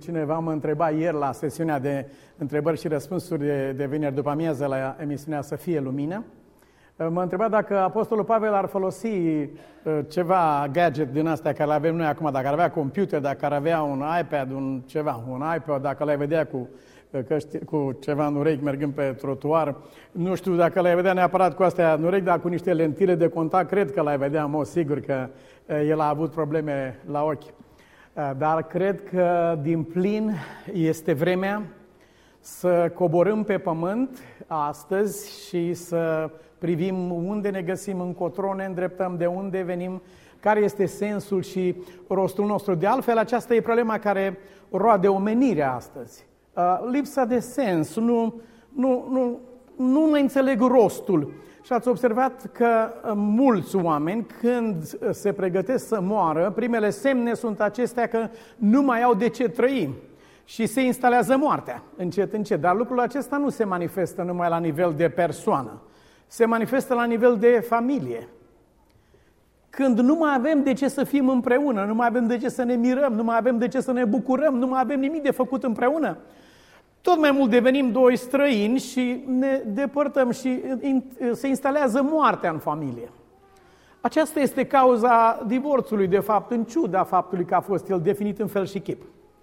cineva mă întreba ieri la sesiunea de întrebări și răspunsuri de vineri după amiază la emisiunea Să fie lumină. Mă întreba dacă Apostolul Pavel ar folosi ceva gadget din astea care le avem noi acum, dacă ar avea computer, dacă ar avea un iPad, un iPod, dacă le vedea cu ceva în urechi mergând pe trotuar. Nu știu dacă le vedea neapărat cu astea în urechi, dar cu niște lentile de contact, cred că le vedea, în mod sigur că el a avut probleme la ochi. Dar cred că din plin este vremea să coborâm pe pământ astăzi și să privim unde ne găsim, încotro ne îndreptăm, de unde venim, care este sensul și rostul nostru. De altfel, aceasta e problema care roade omenirea astăzi. Lipsa de sens, nu mai înțeleg rostul. Și ați observat că mulți oameni, când se pregătesc să moară, primele semne sunt acestea că nu mai au de ce trăi și se instalează moartea, încet, încet. Dar lucrul acesta nu se manifestă numai la nivel de persoană, se manifestă la nivel de familie. Când nu mai avem de ce să fim împreună, nu mai avem de ce să ne mirăm, nu mai avem de ce să ne bucurăm, nu mai avem nimic de făcut împreună, tot mai mult devenim doi străini și ne depărtăm și se instalează moartea în familie. Aceasta este cauza divorțului, de fapt, în ciuda faptului că a fost el definit în fel și chip.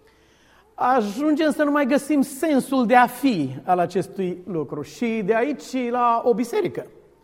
Ajungem să nu mai găsim sensul de a fi al acestui lucru și de aici la o biserică.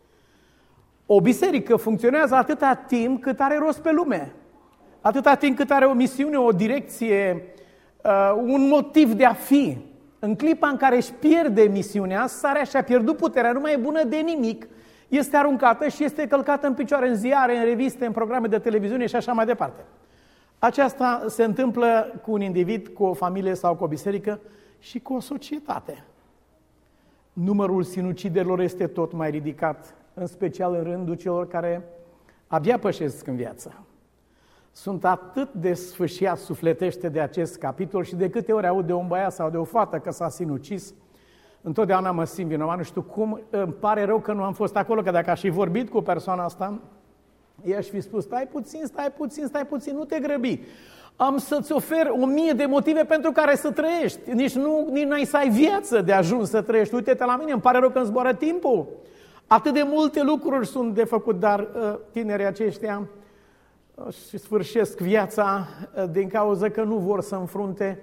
O biserică funcționează atâta timp cât are rost pe lume, atâta timp cât are o misiune, o direcție, un motiv de a fi. În clipa în care își pierde misiunea, sarea și-a pierdut puterea, nu mai e bună de nimic, este aruncată și este călcată în picioare în ziare, în reviste, în programe de televiziune și așa mai departe. Aceasta se întâmplă cu un individ, cu o familie sau cu o biserică și cu o societate. Numărul sinuciderilor este tot mai ridicat, în special în rândul celor care abia pășesc în viață. Sunt atât de sfâșiat sufletește de acest capitol și de câte ori aud de un băiat sau de o fată că s-a sinucis, întotdeauna mă simt vinovat, nu știu cum, îmi pare rău că nu am fost acolo, că dacă aș fi vorbit cu persoana asta, i-aș fi spus, stai puțin, nu te grăbi. Am să-ți ofer 1000 de motive pentru care să trăiești. Nici n-ai să ai viață de ajuns să trăiești. Uite-te la mine, îmi pare rău că îmi zboară timpul. Atât de multe lucruri sunt de făcut, dar tinerii aceștia și sfârșesc viața din cauza că nu vor să înfrunte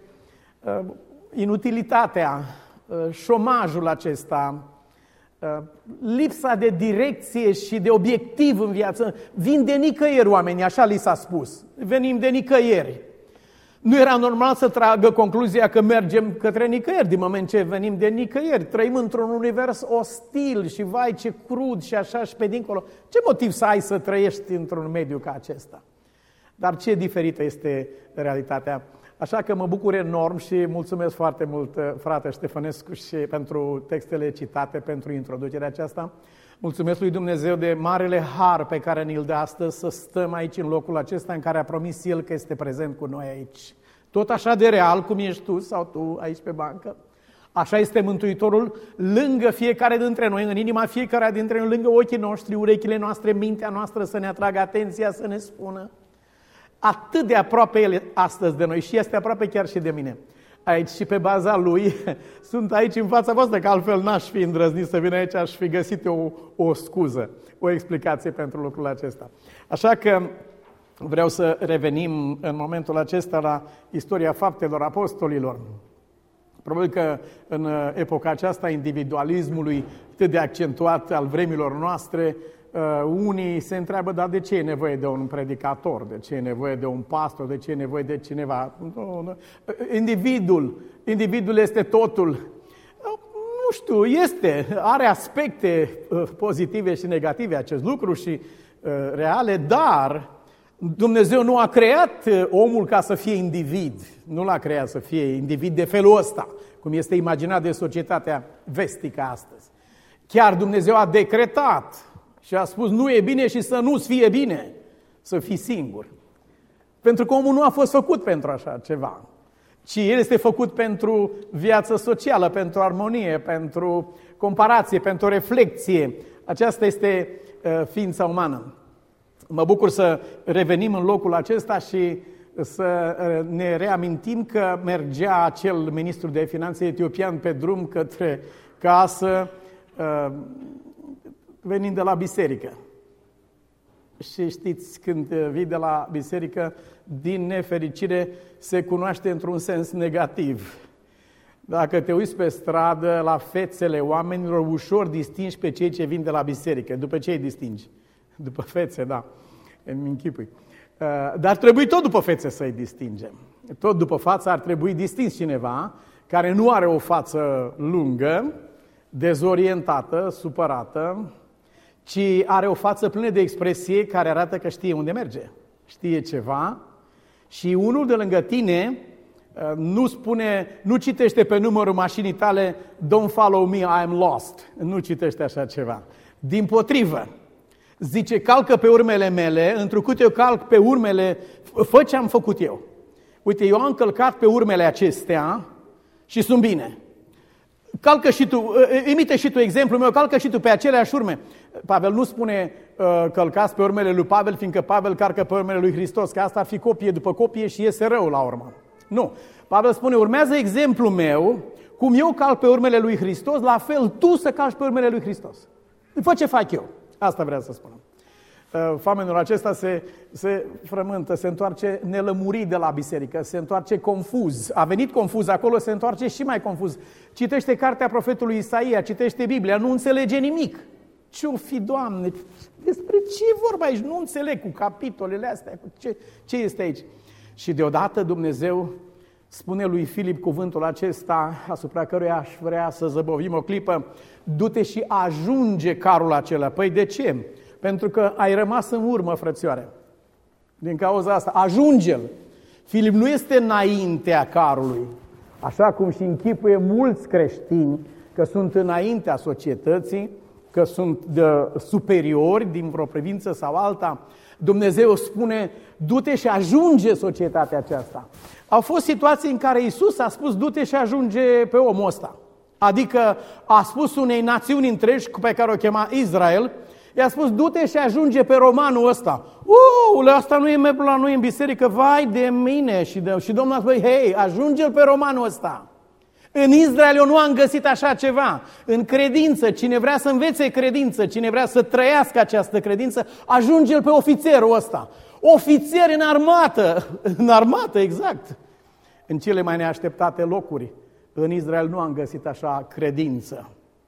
inutilitatea, șomajul acesta, lipsa de direcție și de obiectiv în viață. Vin de nicăieri oamenii, așa li s-a spus. Venim de nicăieri. Nu era normal să tragă concluzia că mergem către nicăieri, din moment ce venim de nicăieri. Trăim într-un univers ostil și vai ce crud și așa și pe dincolo. Ce motiv să ai să trăiești într-un mediu ca acesta? Dar ce diferită este realitatea. Așa că mă bucur enorm și mulțumesc foarte mult, frate Ștefănescu, și pentru textele citate, pentru introducerea aceasta. Mulțumesc lui Dumnezeu de marele har pe care ni-l dă astăzi să stăm aici în locul acesta în care a promis El că este prezent cu noi aici. Tot așa de real cum ești tu sau tu aici pe bancă. Așa este Mântuitorul lângă fiecare dintre noi, în inima fiecare dintre noi, lângă ochii noștri, urechile noastre, mintea noastră, să ne atragă atenția, să ne spună. Atât de aproape El astăzi de noi și este aproape chiar și de mine. Aici și pe baza Lui sunt aici în fața voastră, că altfel n-aș fi îndrăznit să vin aici, aș fi găsit o scuză, o explicație pentru lucrul acesta. Așa că vreau să revenim în momentul acesta la istoria faptelor apostolilor. Probabil că în epoca aceasta individualismului atât de accentuat al vremilor noastre, unii se întreabă, dar de ce e nevoie de un predicator, de ce e nevoie de un pastor, de ce e nevoie de cineva? Individul este totul. Nu știu, are aspecte pozitive și negative acest lucru și reale, dar Dumnezeu nu a creat omul ca să fie individ, nu l-a creat să fie individ de felul ăsta, cum este imaginat de societatea vestică astăzi. Chiar Dumnezeu a decretat și a spus, nu e bine și să nu-ți fie bine să fii singur. Pentru că omul nu a fost făcut pentru așa ceva, ci el este făcut pentru viață socială, pentru armonie, pentru comparație, pentru reflecție. Aceasta este ființa umană. Mă bucur să revenim în locul acesta și să ne reamintim că mergea acel ministru de finanțe etiopian pe drum către casă, venind de la biserică. Și știți, când vii de la biserică, din nefericire, se cunoaște într-un sens negativ. Dacă te uiți pe stradă la fețele oamenilor, ușor distingi pe cei ce vin de la biserică. După ce îi distingi? După fețe, da, îmi închipui. Dar trebuie tot după fețe să-i distingem. Tot după față ar trebui distins cineva care nu are o față lungă, dezorientată, supărată, ci are o față plină de expresie care arată că știe unde merge, știe ceva și unul de lângă tine nu citește pe numărul mașinii tale "Don't follow me, I am lost". Nu citește așa ceva. Dimpotrivă, zice: calcă pe urmele mele, întrucât eu calc pe urmele, fă ce am făcut eu. Uite, eu am călcat pe urmele acestea și sunt bine. Calcă și tu, imite și tu exemplul meu, calcă și tu pe aceleași urme. Pavel nu spune călcați pe urmele lui Pavel, fiindcă Pavel carcă pe urmele lui Hristos, că asta ar fi copie după copie și iese rău la urmă. Nu. Pavel spune: urmează exemplul meu, cum eu calc pe urmele lui Hristos, la fel tu să calci pe urmele lui Hristos. Fă ce fac eu. Asta vreau să spunem. Famenul acesta se frământă, se întoarce nelămurit de la biserică, se întoarce confuz. A venit confuz acolo, se întoarce și mai confuz. Citește cartea profetului Isaia, citește Biblia, nu înțelege nimic. Ce-o fi, Doamne? Despre ce e vorba aici? Nu înțeleg cu capitolele astea. Ce este aici? Și deodată Dumnezeu spune lui Filip cuvântul acesta, asupra căruia aș vrea să zăbovim o clipă: du-te și ajunge carul acela. Păi de ce? Pentru că ai rămas în urmă, frățioare. Din cauza asta, ajunge-l. Filip nu este înaintea carului, așa cum și închipuie mulți creștini că sunt înaintea societății, că sunt superiori din vreo privință sau alta. Dumnezeu spune: du-te și ajunge societatea aceasta. Au fost situații în care Iisus a spus: du-te și ajunge pe omul ăsta. Adică a spus unei națiuni întregi pe care o chema Israel, i-a spus: du-te și ajunge pe romanul ăsta. Asta nu e membru la noi în biserică, vai de mine. Și Domnul a spus: hei, ajunge-l pe romanul ăsta. În Israel eu nu am găsit așa ceva. În credință, cine vrea să învețe credință, cine vrea să trăiască această credință, ajunge-l pe ofițerul ăsta. Ofițer în armată, exact. În cele mai neașteptate locuri. În Israel nu am găsit așa credință.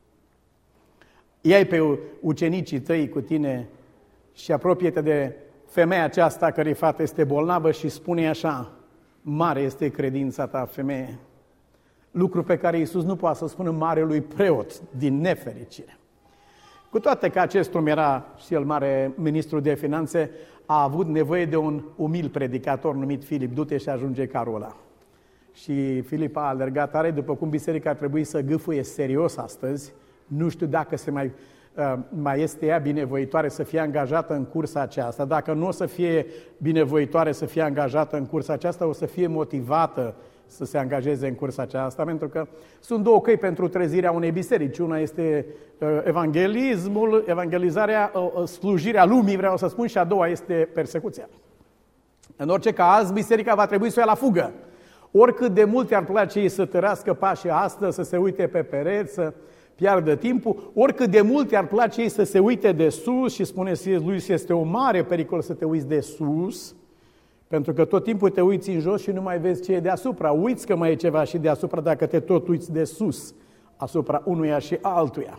Ia-i pe ucenicii tăi cu tine și apropie-te de femeia aceasta cărei fată este bolnavă și spune așa: mare este credința ta, femeie. Lucru pe care Iisus nu poate să spună marelui preot, din nefericire. Cu toate că acest om era și el mare ministru de finanțe, a avut nevoie de un umil predicator numit Filip: du-te și ajunge carul ăla. Și Filip a alergat tare, după cum biserica ar trebui să gâfâie serios astăzi. Nu știu dacă mai este ea binevoitoare să fie angajată în cursa aceasta. Dacă nu o să fie binevoitoare să fie angajată în cursa aceasta, o să fie motivată să se angajeze în cursa aceasta, pentru că sunt două căi pentru trezirea unei biserici. Una este evanghelismul, evangelizarea, slujirea lumii, vreau să spun, și a doua este persecuția. În orice caz, biserica va trebui să o ia la fugă. Oricât de mult ar place ei să tărească pașii astăzi, să se uite pe pereți, să piardă timpul, oricât de mult ar place ei să se uite de sus, și spune C.S. Lewis, este o mare pericol să te uiți de sus, pentru că tot timpul te uiți în jos și nu mai vezi ce e deasupra. Uiți că mai e ceva și deasupra dacă te tot uiți de sus, asupra unuia și altuia.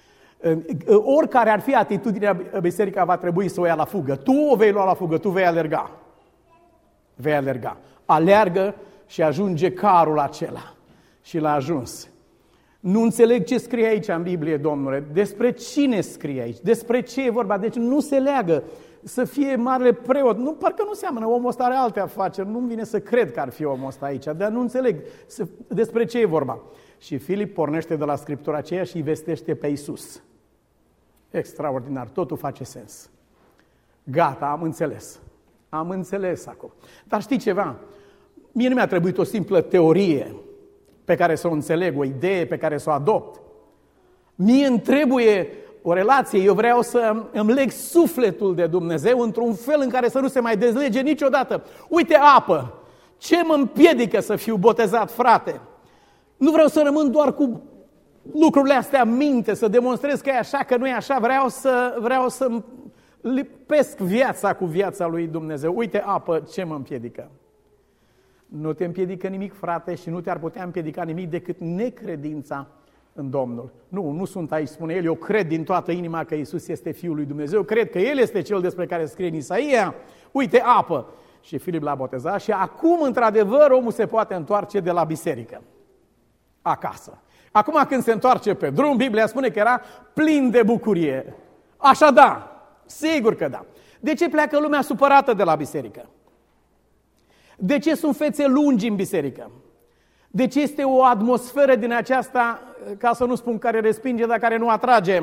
Oricare ar fi atitudinea, biserica va trebui să o ia la fugă. Tu o vei lua la fugă, tu vei alerga. Vei alerga. Aleargă și ajunge carul acela. Și l-a ajuns. Nu înțeleg ce scrie aici în Biblie, Domnule. Despre cine scrie aici? Despre ce e vorba? Deci nu se leagă să fie marele preot. Nu, parcă nu seamănă, omul ăsta are alte afaceri. Nu-mi vine să cred că ar fi omul ăsta aici, dar nu înțeleg despre ce e vorba. Și Filip pornește de la Scriptura aceea și îi vestește pe Iisus. Extraordinar, totul face sens. Gata, am înțeles. Am înțeles acum. Dar știi ceva? Mie nu mi-a trebuit o simplă teorie pe care să o înțeleg, o idee pe care să o adopt. Mie îmi trebuie o relație, eu vreau să îmi leg sufletul de Dumnezeu într-un fel în care să nu se mai dezlege niciodată. Uite apă, ce mă împiedică să fiu botezat, frate? Nu vreau să rămân doar cu lucrurile astea în minte, să demonstrez că e așa, că nu e așa, vreau să lipesc viața cu viața lui Dumnezeu. Uite apă, ce mă împiedică? Nu te împiedică nimic, frate, și nu te-ar putea împiedica nimic decât necredința în Domnul. Nu sunt aici, spune el, eu cred din toată inima că Iisus este Fiul lui Dumnezeu, cred că El este Cel despre care scrie în Isaia, uite apă. Și Filip l-a botezat și acum, într-adevăr, omul se poate întoarce de la biserică acasă. Acum când se întoarce pe drum, Biblia spune că era plin de bucurie. Așa da, sigur că da. De ce pleacă lumea supărată de la biserică? De ce sunt fețe lungi în biserică? De ce este o atmosferă din aceasta, ca să nu spun care respinge, dar care nu atrage?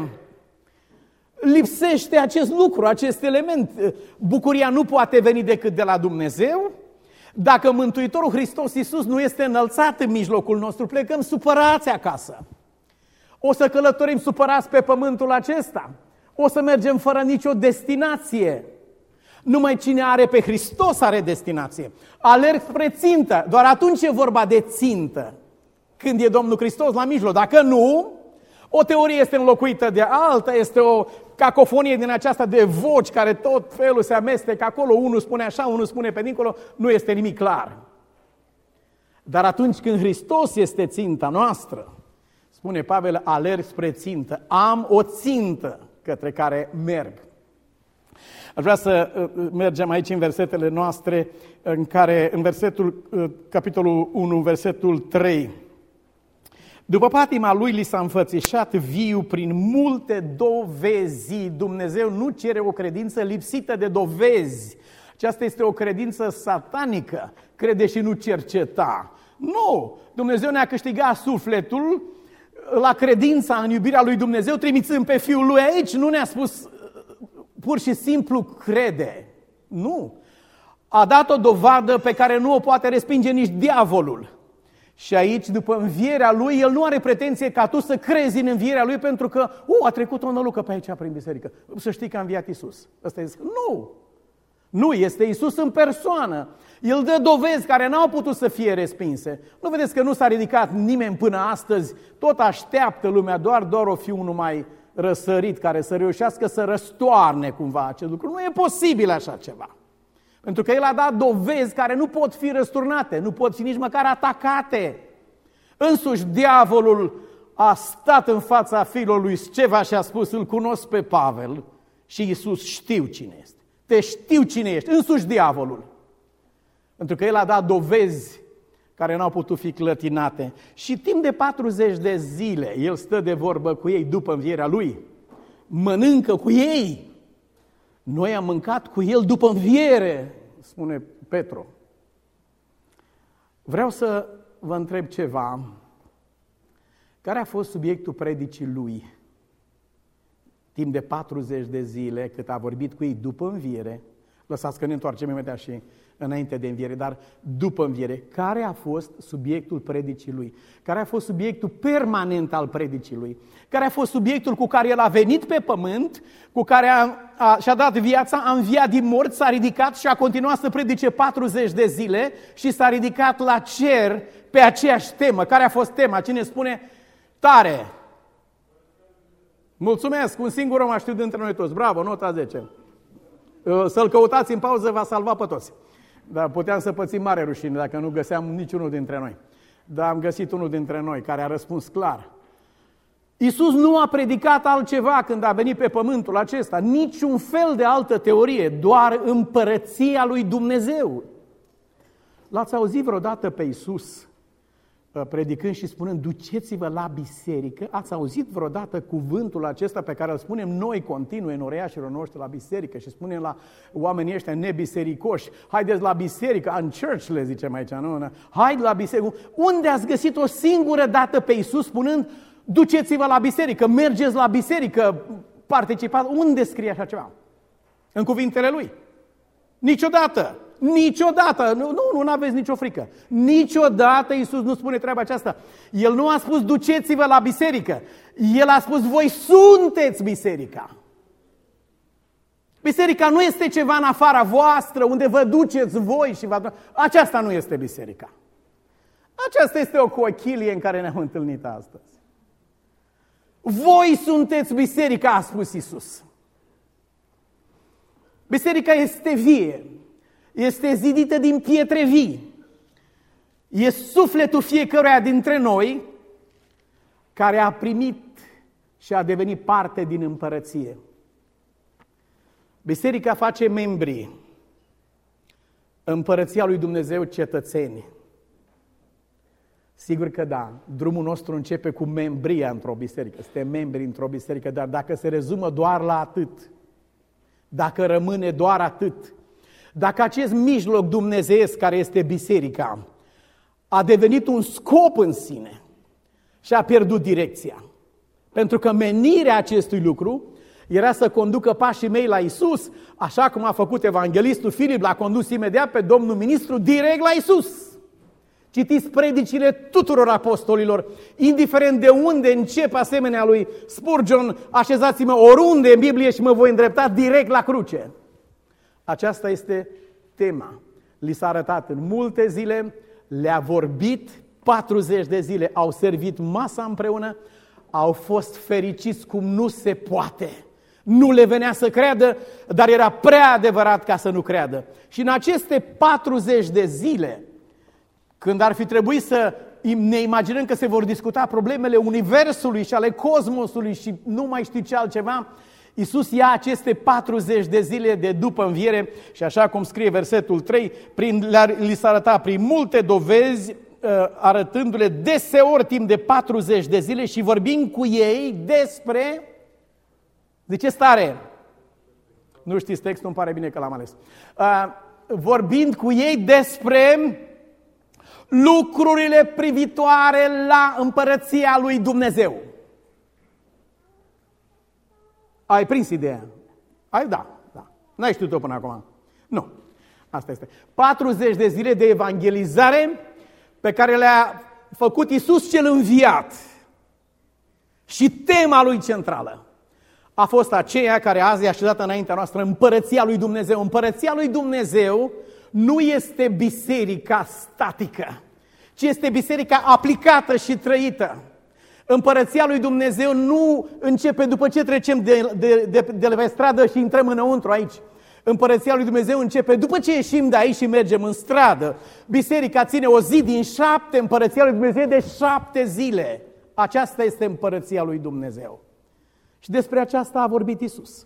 Lipsește acest lucru, acest element. Bucuria nu poate veni decât de la Dumnezeu. Dacă Mântuitorul Hristos Iisus nu este înălțat în mijlocul nostru, plecăm supărați acasă. O să călătorim supărați pe pământul acesta. O să mergem fără nicio destinație. Numai cine are pe Hristos are destinație. Alerg spre țintă. Doar atunci e vorba de țintă. Când e Domnul Hristos la mijloc. Dacă nu, o teorie este înlocuită de alta, este o cacofonie din aceasta de voci care tot felul se amestecă acolo. Unul spune așa, unul spune pe dincolo. Nu este nimic clar. Dar atunci când Hristos este ținta noastră, spune Pavel, alerg spre țintă. Am o țintă către care merg. Aș vrea să mergem aici în versetele noastre, în versetul, capitolul 1, versetul 3. După patima lui li s-a înfățișat viu prin multe dovezi. Dumnezeu nu cere o credință lipsită de dovezi. Aceasta este o credință satanică. Crede și nu cerceta. Nu! Dumnezeu ne-a câștigat sufletul la credința în iubirea lui Dumnezeu, trimițând pe Fiul lui aici. Nu ne-a spus pur și simplu crede. Nu. A dat o dovadă pe care nu o poate respinge nici diavolul. Și aici, după învierea lui, el nu are pretenție ca tu să crezi în învierea lui pentru că, a trecut o nălucă pe aici prin biserică. Să știi că a înviat Iisus. Ăsta zice, nu. Nu, este Iisus în persoană. El dă dovezi care n-au putut să fie respinse. Nu vedeți că nu s-a ridicat nimeni până astăzi? Tot așteaptă lumea, doar o fi unul mai răsărit care să reușească să răstoarne cumva acest lucru. Nu e posibil așa ceva. Pentru că el a dat dovezi care nu pot fi răsturnate, nu pot fi nici măcar atacate. Însuși diavolul a stat în fața fiilor lui Sceva și a spus, îl cunosc pe Pavel și Iisus știu cine este. Te știu cine ești, însuși diavolul. Pentru că el a dat dovezi care n-au putut fi clătinate. Și timp de 40 de zile el stă de vorbă cu ei după învierea lui. Mănâncă cu ei. Noi am mâncat cu el după înviere, spune Petru. Vreau să vă întreb ceva. Care a fost subiectul predicii lui? Timp de 40 de zile, cât a vorbit cu ei după înviere, lăsați că ne întoarcem imediat și înainte de înviere, dar după înviere, care a fost subiectul predicii lui? Care a fost subiectul permanent al predicii lui? Care a fost subiectul cu care el a venit pe pământ, cu care și-a dat viața, a înviat din morți, s-a ridicat și a continuat să predice 40 de zile și s-a ridicat la cer pe aceeași temă? Care a fost tema? Cine spune tare? Mulțumesc, un singur om a știut dintre noi toți. Bravo, nota 10. Să-l căutați în pauză, va salva pe toți. Dar puteam să pățim mare rușine dacă nu găseam niciunul dintre noi. Dar am găsit unul dintre noi care a răspuns clar. Iisus nu a predicat altceva când a venit pe pământul acesta, niciun fel de altă teorie, doar împărăția lui Dumnezeu. L-ați auzit vreodată pe Iisus predicând și spunând, duceți-vă la biserică? Ați auzit vreodată cuvântul acesta pe care îl spunem noi continuu în oreiașilor noștri la biserică și spunem la oamenii ăștia nebisericoși, haideți la biserică, în church le zicem aici, nu? Haide la biserică. Unde ați găsit o singură dată pe Iisus spunând, duceți-vă la biserică, mergeți la biserică, participați? Unde scrie așa ceva? În cuvintele Lui. Niciodată! Niciodată! Nu aveți nicio frică. Niciodată Iisus nu spune treaba aceasta. El nu a spus duceți-vă la biserică. El a spus voi sunteți biserica. Biserica nu este ceva în afara voastră, unde vă duceți voi și vă... Aceasta nu este biserica. Aceasta este o cochilie în care ne-am întâlnit astăzi. Voi sunteți biserica, a spus Iisus. Biserica este vie, este zidită din pietre vii. E sufletul fiecăruia dintre noi care a primit și a devenit parte din împărăție. Biserica face membrii, împărăția lui Dumnezeu cetățeni. Sigur că da, drumul nostru începe cu membria într-o biserică, suntem membri într-o biserică, dar dacă se rezumă doar la atât, dacă rămâne doar atât, dacă acest mijloc dumnezeiesc care este biserica a devenit un scop în sine și a pierdut direcția, pentru că menirea acestui lucru era să conducă pașii mei la Iisus, așa cum a făcut evanghelistul Filip, l-a condus imediat pe domnul ministru direct la Iisus. Citiți predicile tuturor apostolilor, indiferent de unde încep asemenea lui Spurgeon, așezați-mă oriunde în Biblie și mă voi îndrepta direct la cruce. Aceasta este tema. Li s-a arătat în multe zile, le-a vorbit 40 de zile, au servit masa împreună, au fost fericiți cum nu se poate. Nu le venea să creadă, dar era prea adevărat ca să nu creadă. Și în aceste 40 de zile, când ar fi trebuit să ne imaginăm că se vor discuta problemele universului și ale cosmosului și nu mai știu ce altceva, Iisus ia aceste 40 de zile de după înviere și așa cum scrie versetul 3, li s-a arătat prin multe dovezi, arătându-le deseori timp de 40 de zile și vorbind cu ei despre... De ce stare? Nu știți textul, îmi pare bine că l-am ales. Vorbind cu ei despre lucrurile privitoare la împărăția lui Dumnezeu. Ai prins ideea? Da. N-ai știut-o până acum? Nu. Asta este. 40 de zile de evangelizare pe care le-a făcut Iisus cel înviat. Și tema lui centrală a fost aceea care azi e așezată înaintea noastră, împărăția lui Dumnezeu. Împărăția lui Dumnezeu nu este biserica statică, ci este biserica aplicată și trăită. Împărăția lui Dumnezeu nu începe după ce trecem de pe stradă și intrăm înăuntru aici. Împărăția lui Dumnezeu începe după ce ieșim de aici și mergem în stradă. Biserica ține o zi din 7, împărăția lui Dumnezeu de 7 zile. Aceasta este împărăția lui Dumnezeu. Și despre aceasta a vorbit Iisus.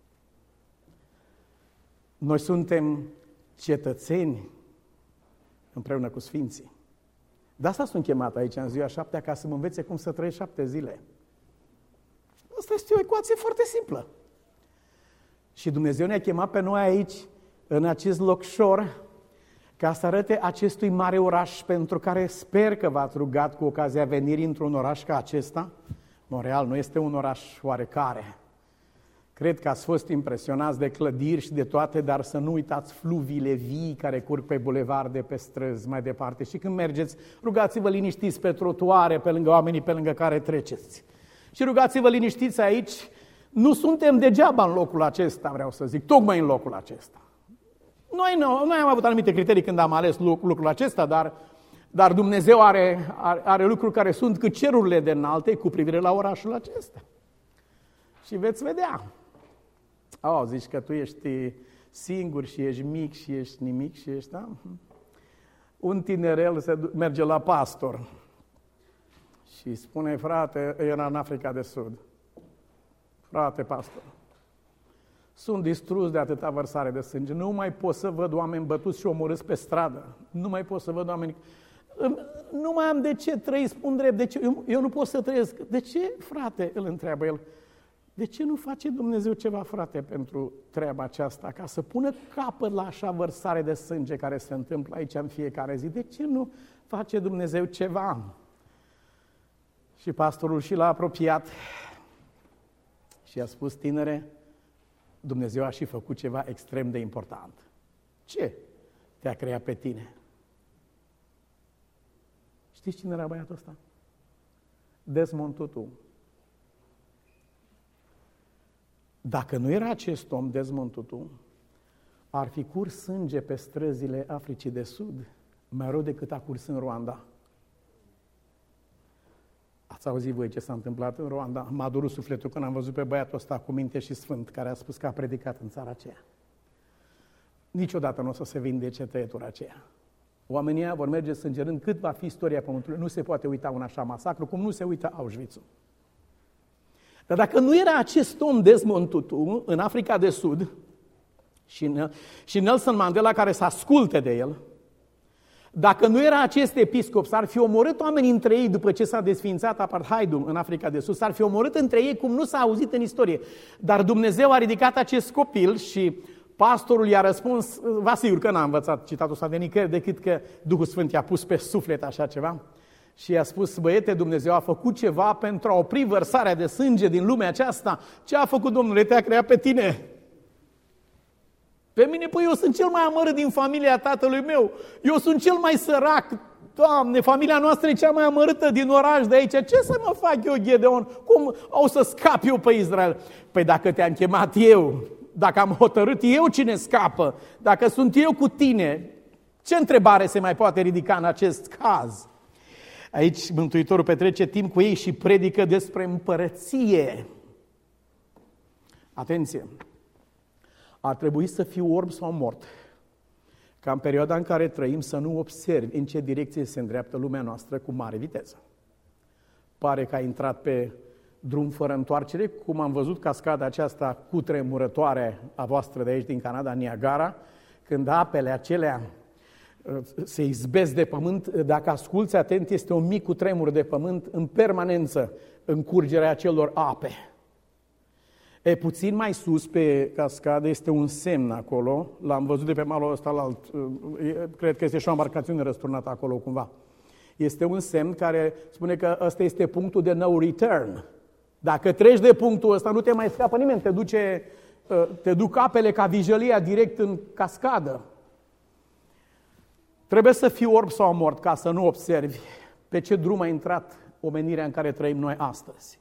Noi suntem cetățeni împreună cu Sfinții. De asta sunt chemat aici în ziua 7, ca să mă învețe cum să trăiesc 7 zile. Asta este o ecuație foarte simplă. Și Dumnezeu ne-a chemat pe noi aici, în acest locșor, ca să arate acestui mare oraș pentru care sper că v-ați rugat cu ocazia venirii într-un oraș ca acesta. Montreal nu este un oraș oarecare. Cred că ați fost impresionați de clădiri și de toate, dar să nu uitați fluviile vii care curg pe bulevarde, pe străzi, mai departe. Și când mergeți, rugați-vă liniștiți pe trotuare, pe lângă oamenii pe lângă care treceți. Și rugați-vă liniștiți aici. Nu suntem degeaba în locul acesta, vreau să zic, tocmai în locul acesta. Noi am avut anumite criterii când am ales lucrul acesta, dar Dumnezeu are lucruri care sunt cât cerurile de înalte cu privire la orașul acesta. Și veți vedea. Zici că tu ești singur și ești mic și ești nimic și ești... Da? Un tinerel merge la pastor și spune, frate, era în Africa de Sud. Frate pastor, sunt distrus de atâta vărsare de sânge, nu mai pot să văd oameni bătuți și omorâți pe stradă, nu mai pot să văd oameni... Nu mai am de ce trăi, spun drept, de ce? Eu nu pot să trăiesc. De ce, frate, îl întreabă el, de ce nu face Dumnezeu ceva, frate, pentru treaba aceasta, ca să pună capăt la așa vărsare de sânge care se întâmplă aici în fiecare zi? De ce nu face Dumnezeu ceva? Și pastorul și l-a apropiat și a spus, tinere, Dumnezeu a și făcut ceva extrem de important. Ce te-a creat pe tine? Știți cine era băiatul ăsta? Desmond Tutu. Dacă nu era acest om, Desmond Tutu, ar fi curs sânge pe străzile Africii de Sud, mai rău decât a curs în Rwanda. Ați auzit voi ce s-a întâmplat în Rwanda? M-a durut sufletul când am văzut pe băiatul ăsta cu minte și sfânt, care a spus că a predicat în țara aceea. Niciodată nu o să se vindece tăietura aceea. Oamenii vor merge sângerând cât va fi istoria Pământului. Nu se poate uita un așa masacru, cum nu se uită Auschwitz-ul. Dar dacă nu era acest om Desmond Tutu în Africa de Sud și Nelson Mandela care să asculte de el, dacă nu era acest episcop, s-ar fi omorât oamenii între ei după ce s-a desființat apartheidul în Africa de Sud, s-ar fi omorât între ei cum nu s-a auzit în istorie. Dar Dumnezeu a ridicat acest copil și pastorul i-a răspuns, vă asigur că n-a învățat citatul ăsta de nicăieri, decât că Duhul Sfânt i-a pus pe suflet așa ceva. Și i-a spus, băiete, Dumnezeu a făcut ceva pentru a opri vărsarea de sânge din lumea aceasta. Ce a făcut Domnul? Te-a creat pe tine. Pe mine, păi eu sunt cel mai amărât din familia tatălui meu. Eu sunt cel mai sărac. Doamne, familia noastră e cea mai amărâtă din oraș de aici. Ce să mă fac eu, Gedeon? Cum o să scap eu pe Israel? Păi dacă te-am chemat eu, dacă am hotărât eu cine scapă, dacă sunt eu cu tine, ce întrebare se mai poate ridica în acest caz? Aici Mântuitorul petrece timp cu ei și predică despre împărăție. Atenție! Ar trebui să fiu orb sau mort, ca în perioada în care trăim să nu observi în ce direcție se îndreaptă lumea noastră cu mare viteză. Pare că a intrat pe drum fără întoarcere, cum am văzut cascada aceasta cutremurătoare a voastră de aici din Canada, Niagara, când apele acelea se izbesc de pământ, dacă asculți atent, este un mic cutremur de pământ în permanență în curgerea acelor ape. Puțin mai sus pe cascadă este un semn acolo, l-am văzut de pe malul ăsta la alt, cred că este și o embarcațiune răsturnată acolo cumva. Este un semn care spune că ăsta este punctul de no return. Dacă treci de punctul ăsta, nu te mai scapă nimeni, te duc apele ca vijelia direct în cascadă. Trebuie să fii orb sau mort ca să nu observi pe ce drum a intrat omenirea în care trăim noi astăzi.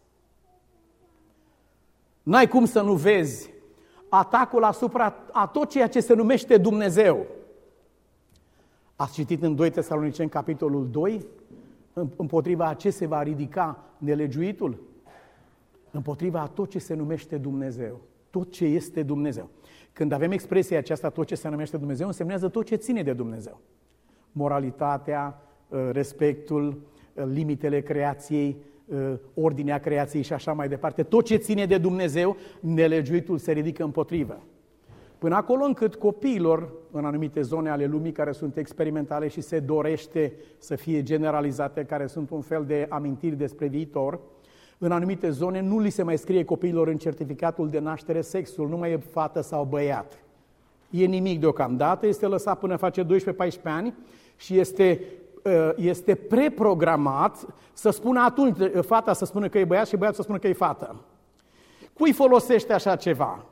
N-ai cum să nu vezi atacul asupra a tot ceea ce se numește Dumnezeu. Ați citit în 2 Tesaloniceni, capitolul 2, împotriva a ce se va ridica nelegiuitul? Împotriva a tot ce se numește Dumnezeu. Tot ce este Dumnezeu. Când avem expresia aceasta, tot ce se numește Dumnezeu, însemnează tot ce ține de Dumnezeu. Moralitatea, respectul, limitele creației, ordinea creației și așa mai departe. Tot ce ține de Dumnezeu, nelegiuitul se ridică împotrivă. Până acolo încât copiilor, în anumite zone ale lumii care sunt experimentale și se dorește să fie generalizate, care sunt un fel de amintiri despre viitor, în anumite zone nu li se mai scrie copiilor în certificatul de naștere sexul, nu mai e fată sau băiat. E nimic deocamdată, este lăsat până face 12-14 ani și este preprogramat să spună atunci, fata să spună că e băiat și băiatul să spună că e fată. Cui folosește așa ceva?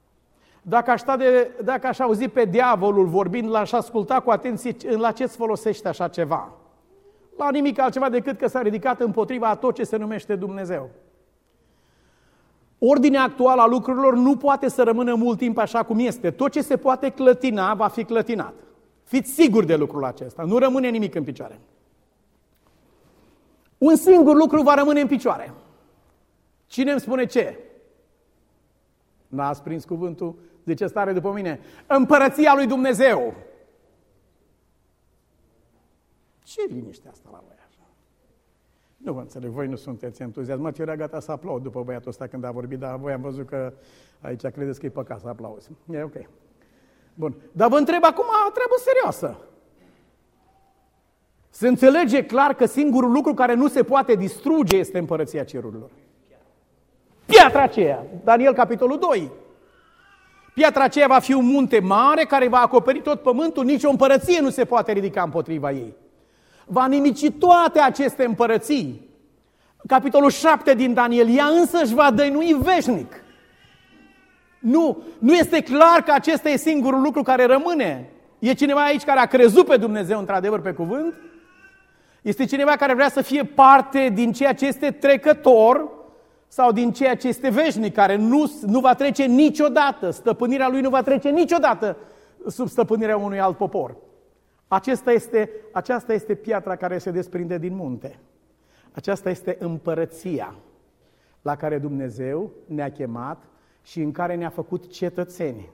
Dacă aș auzi pe diavolul vorbind, l-aș asculta cu atenție la ce îți folosește așa ceva. La nimic altceva decât că s-a ridicat împotriva a tot ce se numește Dumnezeu. Ordinea actuală a lucrurilor nu poate să rămână mult timp așa cum este. Tot ce se poate clătina va fi clătinat. Fiți siguri de lucrul acesta. Nu rămâne nimic în picioare. Un singur lucru va rămâne în picioare. Cine îmi spune ce? N-ați prins cuvântul? Zice stare după mine. Împărăția lui Dumnezeu. Ce liniște asta la voi așa? Nu vă înțeleg, voi nu sunteți entuziasmați. Eu era gata să aplaud după băiatul ăsta când a vorbit, dar voi am văzut că aici credeți că e păcat să aplauzi. E ok. Bun. Dar vă întreb acum o treabă serioasă. Se înțelege clar că singurul lucru care nu se poate distruge este împărăția cerurilor. Piatra aceea, Daniel capitolul 2. Piatra aceea va fi un munte mare care va acoperi tot pământul, nici o împărăție nu se poate ridica împotriva ei. Va nimici toate aceste împărății. Capitolul 7 din Daniel, ea însă își va dăinui veșnic. Nu este clar că acesta e singurul lucru care rămâne. E cineva aici care a crezut pe Dumnezeu într-adevăr pe cuvânt? Este cineva care vrea să fie parte din ceea ce este trecător sau din ceea ce este veșnic, care nu va trece niciodată, stăpânirea lui nu va trece niciodată sub stăpânirea unui alt popor. Aceasta este piatra care se desprinde din munte. Aceasta este împărăția la care Dumnezeu ne-a chemat și în care ne-a făcut cetățeni.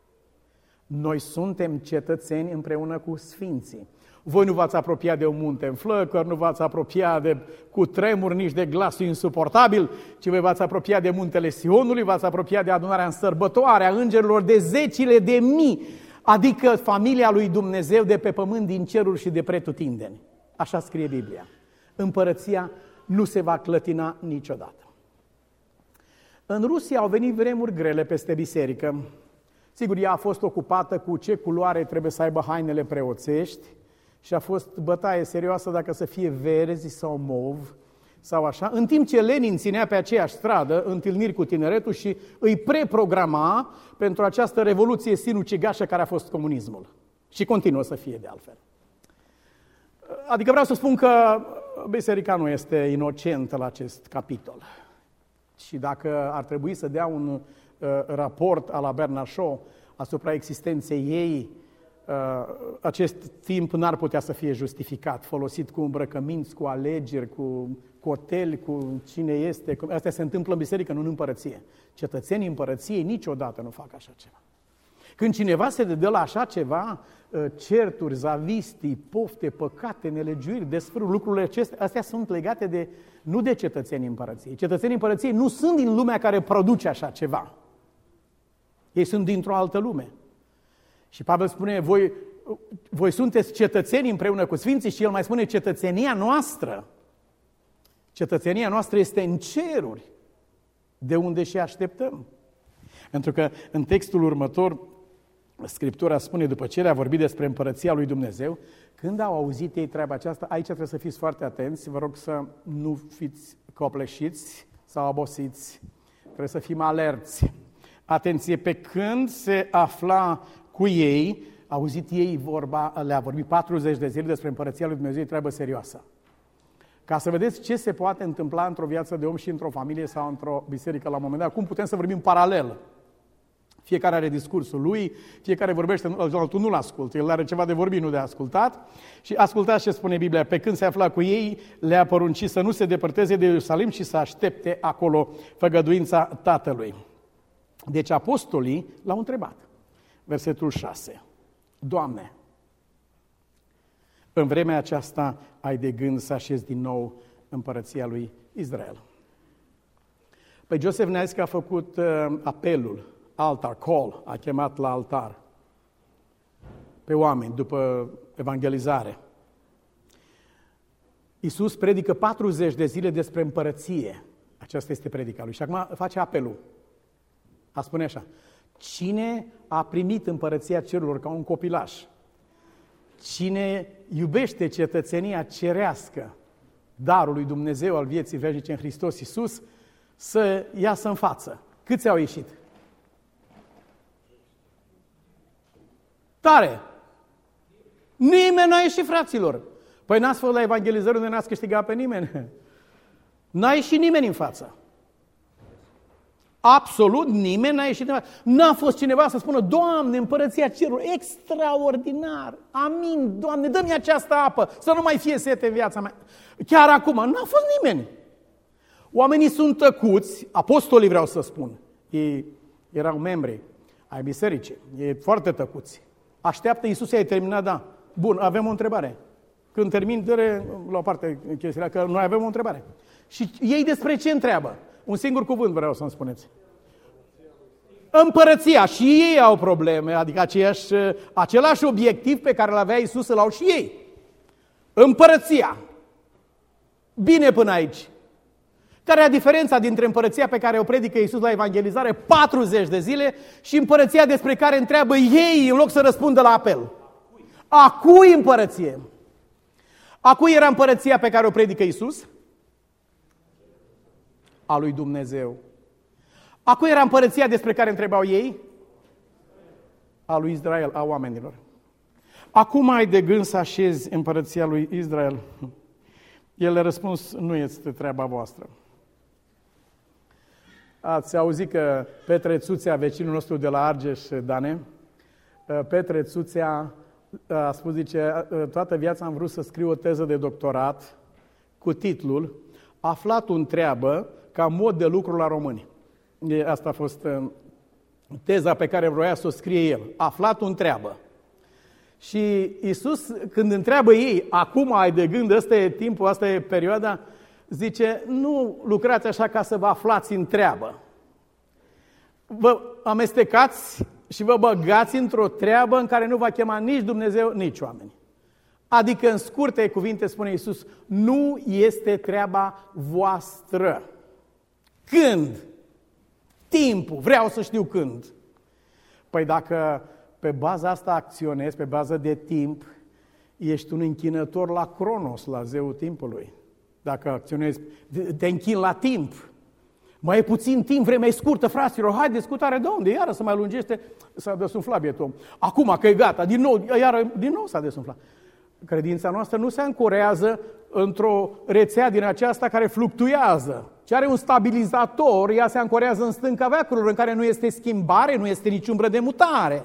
Noi suntem cetățeni împreună cu sfinții. Voi nu v-ați apropiat de un munte în flăcări, nu v-ați apropiat de cutremur, nici de glasul insuportabil, ci voi v-ați apropiat de muntele Sionului, v-ați apropiat de adunarea în sărbătoare a îngerilor de zecile de mii, adică familia lui Dumnezeu de pe pământ, din ceruri și de pretutindeni. Așa scrie Biblia. Împărăția nu se va clătina niciodată. În Rusia au venit vremuri grele peste biserică. Sigur, ea a fost ocupată cu ce culoare trebuie să aibă hainele preoțești și a fost bătaie serioasă dacă să fie verzi sau mov sau așa, în timp ce Lenin ținea pe aceeași stradă întâlniri cu tineretul și îi preprograma pentru această revoluție sinucigașă care a fost comunismul. Și continuă să fie de altfel. Adică vreau să spun că biserica nu este inocentă la acest capitol. Și dacă ar trebui să dea un raport a la Bernard Shaw asupra existenței ei, acest timp n-ar putea să fie justificat, folosit cu îmbrăcăminți, cu alegeri, cu coteli, cu cine este. Astea se întâmplă în biserică, nu în împărăție. Cetățenii împărăției niciodată nu fac așa ceva. Când cineva se dă la așa ceva, certuri, zavistii, pofte, păcate, nelegiuiri, desfrâuri, lucrurile acestea, astea sunt legate nu de cetățenii împărăției. Cetățenii împărăției nu sunt din lumea care produce așa ceva. Ei sunt dintr-o altă lume. Și Pavel spune, voi sunteți cetățeni împreună cu sfinții și el mai spune cetățenia noastră. Cetățenia noastră este în ceruri, de unde și așteptăm. Pentru că în textul următor, Scriptura spune, după ce le-a vorbit despre împărăția lui Dumnezeu, când au auzit ei treaba aceasta, aici trebuie să fiți foarte atenți, vă rog să nu fiți copleșiți sau obosiți, trebuie să fim alerți. Atenție, pe când se afla cu ei, auzit ei le-a vorbit 40 de zile despre împărăția lui Dumnezeu, e treabă serioasă. Ca să vedeți ce se poate întâmpla într-o viață de om și într-o familie sau într-o biserică la un moment dat, cum putem să vorbim paralel. Fiecare are discursul lui, fiecare vorbește, altul nu-l ascultă, el are ceva de vorbit, nu de ascultat. Și ascultați ce spune Biblia, pe când se afla cu ei, le-a poruncit să nu se depărteze de Ierusalim și să aștepte acolo făgăduința Tatălui. Deci apostolii l-au întrebat. Versetul 6. Doamne, în vremea aceasta ai de gând să așezi din nou împărăția lui Israel. Păi Joseph ne-a zis că a făcut apelul, call, a chemat la altar pe oameni după evangelizare. Iisus predică 40 de zile despre împărăție. Aceasta este predica lui. Și acum face apelul. A spune așa, cine a primit împărăția cerurilor ca un copilaș? Cine iubește cetățenia cerească, darul lui Dumnezeu al vieții veșnice în Hristos Iisus, să iasă în față. Câți au ieșit? Tare! Nimeni n-a ieșit, fraților. Păi n-ați fost la evangelizări unde n-ați câștigat pe nimeni? N-a ieșit nimeni în față. Absolut nimeni n-a ieșit în față. N-a fost cineva să spună, Doamne, împărăția cerului, extraordinar, amin, Doamne, dă-mi această apă, să nu mai fie sete în viața mea. Chiar acum, n-a fost nimeni. Oamenii sunt tăcuți, apostolii vreau să spun, ei erau membri ai bisericii, ei foarte tăcuți. Așteaptă, Iisus, ai terminat, da. Bun, avem o întrebare. Când termin, dă-le la o parte chestiunea, că noi avem o întrebare. Și ei despre ce întreabă? Un singur cuvânt vreau să-mi spuneți. Împărăția. Și ei au probleme, adică același obiectiv pe care l-avea Iisus îl au și ei. Împărăția. Bine până aici. Care e diferența dintre împărăția pe care o predică Iisus la evangelizare 40 de zile și împărăția despre care întreabă ei în loc să răspundă la apel? A cui împărăție? A cui era împărăția pe care o predică Iisus? A lui Dumnezeu. A cui era împărăția despre care întrebau ei? A lui Israel, a oamenilor. acum ai de gând să așezi împărăția lui Israel? El a răspuns, nu este treaba voastră. Ați auzit că Petre Țuțea, vecinul nostru de la Argeș, Dane, Petre Țuțea a spus, zice, toată viața am vrut să scriu o teză de doctorat cu titlul Aflatul întreabă ca mod de lucru la români. Asta a fost teza pe care vroia să o scrie el. Aflatul întreabă. Și Iisus, când întreabă ei, acum ai de gând, ăsta e timpul, asta e perioada, zice, nu lucrați așa ca să vă aflați în treabă. Vă amestecați și vă băgați într-o treabă în care nu va chema nici Dumnezeu, nici oameni. Adică, în scurte cuvinte, spune Iisus, nu este treaba voastră. Când? Timpul. Vreau să știu când. Păi dacă pe baza asta acționezi, pe bază de timp, ești un închinător la Cronos, la zeul timpului. Dacă acționezi, te închin la timp. Mai e puțin timp, vremea e scurtă, fraților, hai discutare, de unde? Iară să mai lungește, s-a desumflat bietul. Acum că e gata, din nou s-a desumflat. Credința noastră nu se ancorează într-o rețea din aceasta care fluctuează, ci are un stabilizator, ea se ancorează în stânca veacurilor, în care nu este schimbare, nu este nici umbră de mutare.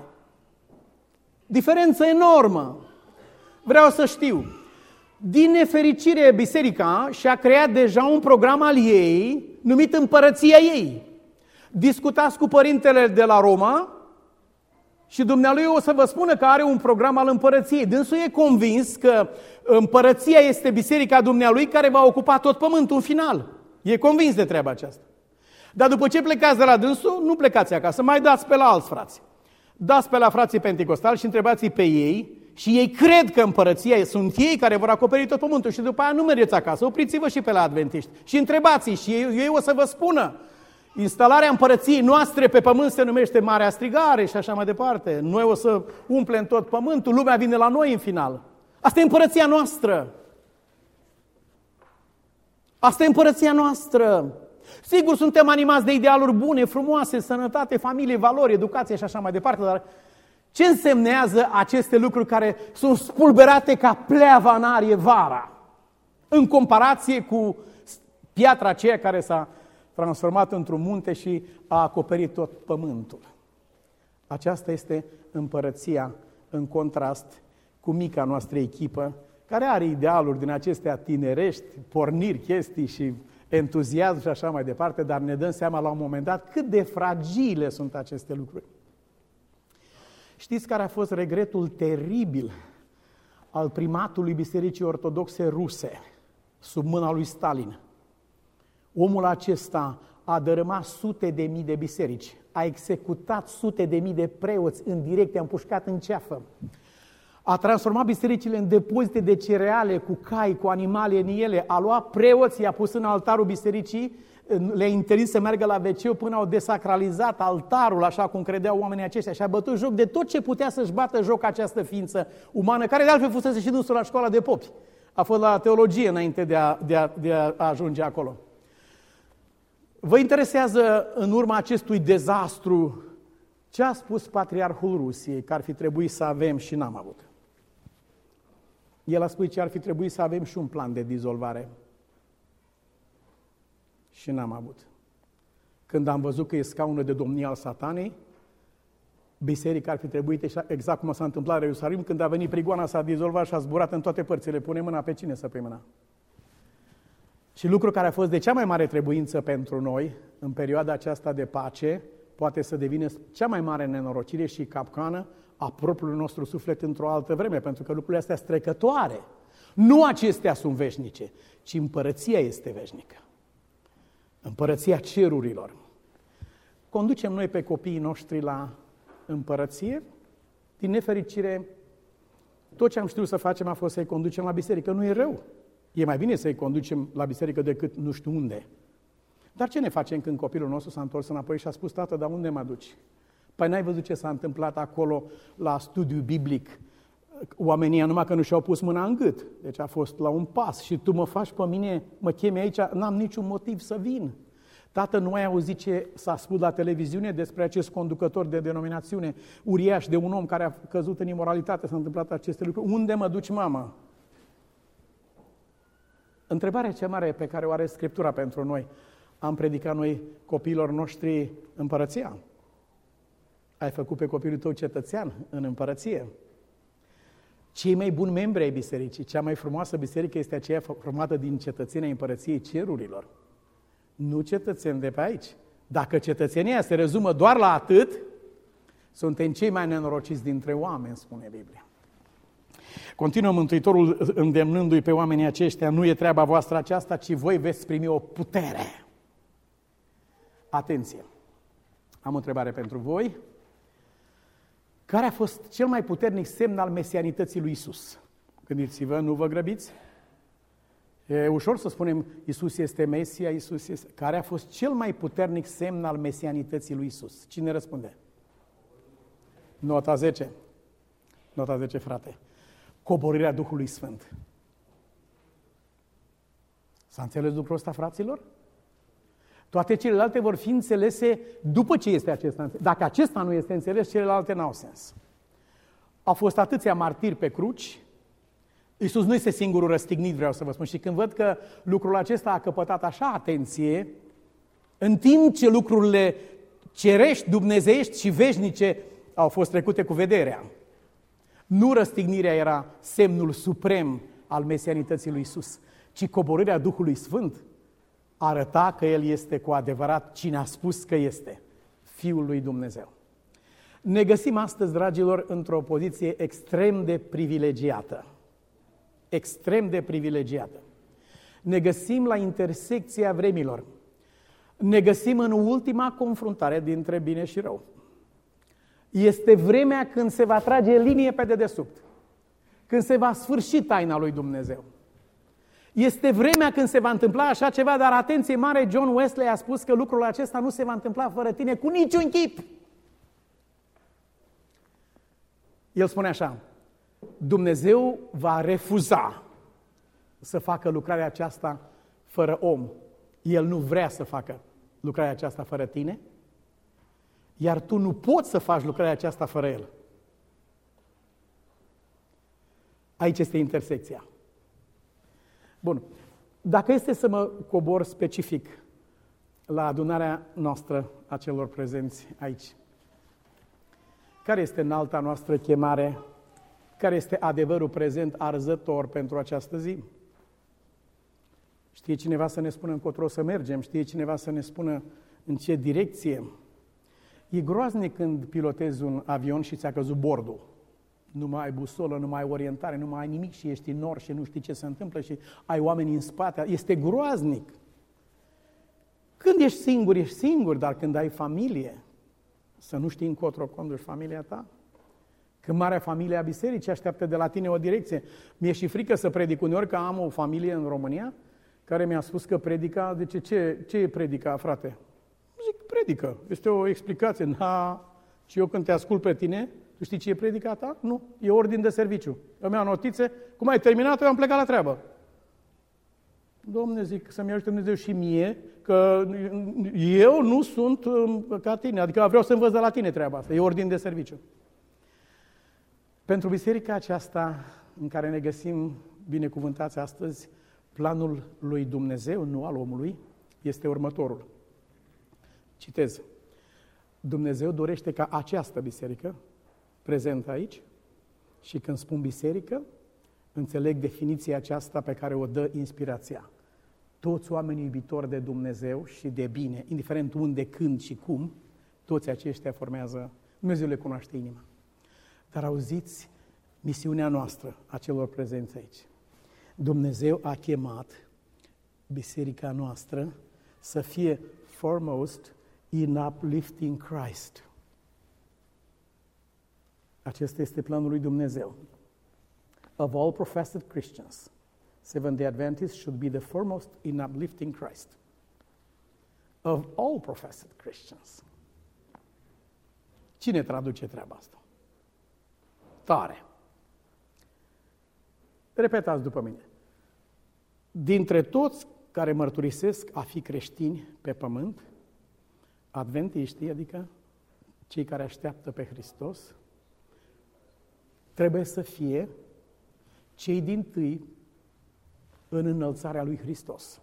Diferență enormă. Vreau să știu. Din nefericire, biserica și-a creat deja un program al ei, numit Împărăția ei. Discutați cu părintele de la Roma și dumnealui o să vă spună că are un program al Împărăției. Dânsul e convins că Împărăția este biserica dumnealui care va ocupa tot pământul în final. E convins de treaba aceasta. Dar după ce plecați de la dânsul, nu plecați acasă, mai dați pe la alți frați. Dați pe la frații pentecostali și întrebați-i pe ei și ei cred că Împărăția sunt ei care vor acoperi tot pământul și după aia nu mergeți acasă, opriți-vă și pe la adventiști și întrebați-i și ei o să vă spună. Instalarea Împărăției noastre pe pământ se numește Marea Strigare și așa mai departe. Noi o să umplem tot pământul, lumea vine la noi în final. Asta e Împărăția noastră. Asta e Împărăția noastră. Sigur, suntem animați de idealuri bune, frumoase, sănătate, familie, valori, educație și așa mai departe, dar ce însemnează aceste lucruri care sunt spulberate ca pleava în arie vara, în comparație cu piatra aceea care s-a transformat într-un munte și a acoperit tot pământul? Aceasta este Împărăția în contrast cu mica noastră echipă, care are idealuri din acestea tinerești, porniri, chestii și entuziasm și așa mai departe, dar ne dăm seama la un moment dat cât de fragile sunt aceste lucruri. Știți care a fost regretul teribil al primatului Bisericii Ortodoxe Ruse sub mâna lui Stalin? Omul acesta a dărâmat sute de mii de biserici, a executat sute de mii de preoți în direct, i-a împușcat în ceafă. A transformat bisericile în depozite de cereale cu cai, cu animale în ele, a luat preoți, i-a pus în altarul bisericii, le-a interzis să meargă la WC până au desacralizat altarul, așa cum credeau oamenii aceștia, și a bătut joc de tot ce putea să-și bată joc această ființă umană, care de altfel fusese și dânsul la școala de popi. A fost la teologie înainte de a ajunge acolo. Vă interesează în urma acestui dezastru ce a spus Patriarhul Rusiei că ar fi trebuit să avem și n-am avut? El a spus că ar fi trebuit să avem și un plan de dizolvare. Și n-am avut. Când am văzut că e scaunul de domnie al Satanei, biserica ar fi trebuit, exact cum s-a întâmplat la Ierusalim, când a venit prigoana, s-a dizolvat și a zburat în toate părțile. Pune mâna pe cine să pui mâna? Și lucru care a fost de cea mai mare trebuință pentru noi, în perioada aceasta de pace, poate să devină cea mai mare nenorocire și capcană a propriului nostru suflet într-o altă vreme, pentru că lucrurile astea sunt trecătoare. Nu acestea sunt veșnice, ci Împărăția este veșnică. Împărăția cerurilor. Conducem noi pe copiii noștri la Împărăție? Din nefericire, tot ce am știut să facem a fost să-i conducem la biserică. Nu e rău. E mai bine să-i conducem la biserică decât nu știu unde. Dar ce ne facem când copilul nostru s-a întors înapoi și a spus: tată, dar unde mă duci? Păi n-ai văzut ce s-a întâmplat acolo la studiu biblic? Oamenii numai că nu și-au pus mâna în gât. Deci a fost la un pas și tu mă faci pe mine, mă chemi aici, n-am niciun motiv să vin. Tată, nu ai auzit ce s-a spus la televiziune despre acest conducător de denominațiune uriaș, de un om care a căzut în imoralitate, s-a întâmplat aceste lucruri? Unde mă duci, mamă? Întrebarea cea mare pe care o are Scriptura pentru noi: am predicat noi copiilor noștri împărăția? Ai făcut pe copilul tău cetățean în împărăție? Cei mai buni membri ai bisericii, cea mai frumoasă biserică este aceea formată din cetățenii împărăției cerurilor. Nu cetățeni de pe aici. Dacă cetățenia se rezumă doar la atât, suntem cei mai nenorociți dintre oameni, spune Biblia. Continuă Mântuitorul îndemnându-i pe oamenii aceștia: nu e treaba voastră aceasta, ci voi veți primi o putere. Atenție! Am o întrebare pentru voi. Care a fost cel mai puternic semn al mesianității lui Isus? Gândiți-vă, nu vă grăbiți. E ușor să spunem Isus este Mesia, Isus este... Care a fost cel mai puternic semn al mesianității lui Isus? Cine răspunde? Nota 10. Nota 10, frate. Coborârea Duhului Sfânt. S-a înțeles lucrul ăsta, fraților? Toate celelalte vor fi înțelese după ce este acesta. Dacă acesta nu este înțeles, celelalte n-au sens. Au fost atâția martiri pe cruci. Iisus nu este singurul răstignit, vreau să vă spun. Și când văd că lucrul acesta a căpătat așa atenție, în timp ce lucrurile cerești, dumnezeiești și veșnice au fost trecute cu vederea, nu răstignirea era semnul suprem al mesianității lui Iisus, ci coborârea Duhului Sfânt arăta că El este cu adevărat cine a spus că este, Fiul lui Dumnezeu. Ne găsim astăzi, dragilor, într-o poziție extrem de privilegiată. Extrem de privilegiată. Ne găsim la intersecția vremilor. Ne găsim în ultima confruntare dintre bine și rău. Este vremea când se va trage linie pe dedesubt. Când se va sfârși taina lui Dumnezeu. Este vremea când se va întâmpla așa ceva, dar atenție mare, John Wesley a spus că lucrul acesta nu se va întâmpla fără tine cu niciun chip. El spune așa: Dumnezeu va refuza să facă lucrarea aceasta fără om. El nu vrea să facă lucrarea aceasta fără tine, iar tu nu poți să faci lucrarea aceasta fără El. Aici este intersecția. Bun. Dacă este să mă cobor specific la adunarea noastră a celor prezenți aici, care este înalta noastră chemare? Care este adevărul prezent arzător pentru această zi? Știe cineva să ne spună încotro să mergem? Știe cineva să ne spună în ce direcție? E groaznic când pilotezi un avion și ți-a căzut bordul. Nu mai ai busolă, nu mai ai orientare, nu mai ai nimic și ești în nor și nu știi ce se întâmplă și ai oameni în spate. Este groaznic. Când ești singur, dar când ai familie, să nu știi încotro conduci familia ta? Când marea familie a bisericii așteaptă de la tine o direcție. Mi-e și frică să predic uneori, că am o familie în România care mi-a spus că predica. Zice, ce e predica, frate? Zic, predică. Este o explicație. Și eu când te ascult pe tine, tu știi ce e predica ta? Nu. E ordin de serviciu. Eu mi-am notițe. Cum ai terminat, eu am plecat la treabă. Domne, zic, să-mi ajute Dumnezeu și mie, că eu nu sunt ca tine. Adică vreau să învăț de la tine treaba asta. E ordin de serviciu. Pentru biserica aceasta în care ne găsim binecuvântați astăzi, planul lui Dumnezeu, nu al omului, este următorul. Citez. Dumnezeu dorește ca această biserică, prezentă aici, și când spun biserică, înțeleg definiția aceasta pe care o dă inspirația. Toți oamenii iubitori de Dumnezeu și de bine, indiferent unde, când și cum, toți aceștia formează, Dumnezeu le cunoaște inima. Dar auziți misiunea noastră a celor prezenți aici. Dumnezeu a chemat biserica noastră să fie foremost in uplifting Christ. Acesta este planul lui Dumnezeu. Of all professed Christians, Seventh-day Adventists should be the foremost in uplifting Christ. Of all professed Christians. Cine traduce treaba asta? Tare. Repetați după mine. Dintre toți care mărturisesc a fi creștini pe pământ, adventiștii, adică cei care așteaptă pe Hristos, trebuie să fie cei dintâi în înălțarea lui Hristos.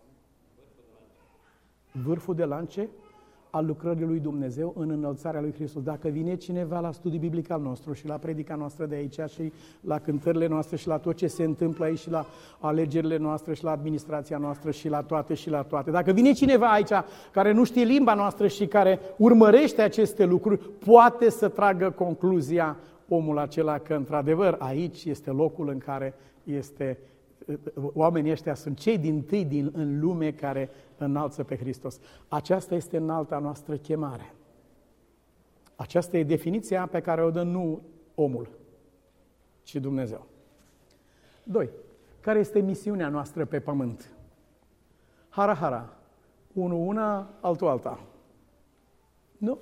Vârful de lance al lucrării lui Dumnezeu în înălțarea lui Hristos. Dacă vine cineva la studiul biblic al nostru și la predica noastră de aici și la cântările noastre și la tot ce se întâmplă aici și la alegerile noastre și la administrația noastră și la toate. Dacă vine cineva aici care nu știe limba noastră și care urmărește aceste lucruri, poate să tragă concluzia omul acela că într-adevăr aici este locul în care oamenii ăștia sunt cei dintâi în lume care înalță pe Hristos. Aceasta este înalta noastră chemare. Aceasta e definiția pe care o dă nu omul, ci Dumnezeu. 2. Care este misiunea noastră pe pământ? Hara. Unul una, altul alta. Nu?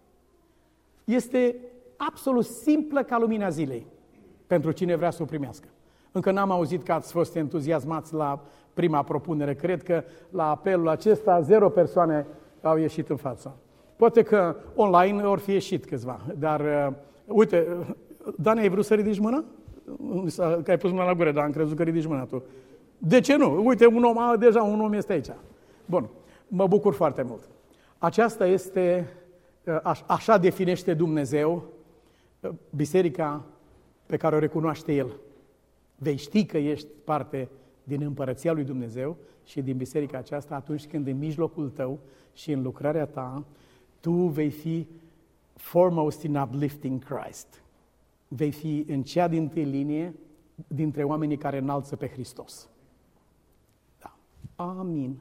Este absolut simplă ca lumina zilei pentru cine vrea să o primească. Încă n-am auzit că ați fost entuziasmați la prima propunere. Cred că la apelul acesta 0 persoane au ieșit în față. Poate că online ori fi ieșit câțiva. Dar, uite, Dani, ai vrut să ridici mâna? Că ai pus mâna la gură, dar am crezut că ridici mâna tu. De ce nu? Uite, deja un om este aici. Bun, mă bucur foarte mult. Aceasta este, așa definește Dumnezeu biserica pe care o recunoaște El. Vei ști că ești parte din împărăția lui Dumnezeu și din biserica aceasta atunci când în mijlocul tău și în lucrarea ta, tu vei fi foremost in uplifting Christ. Vei fi în cea dintâi linie dintre oamenii care înalță pe Hristos. Da. Amin.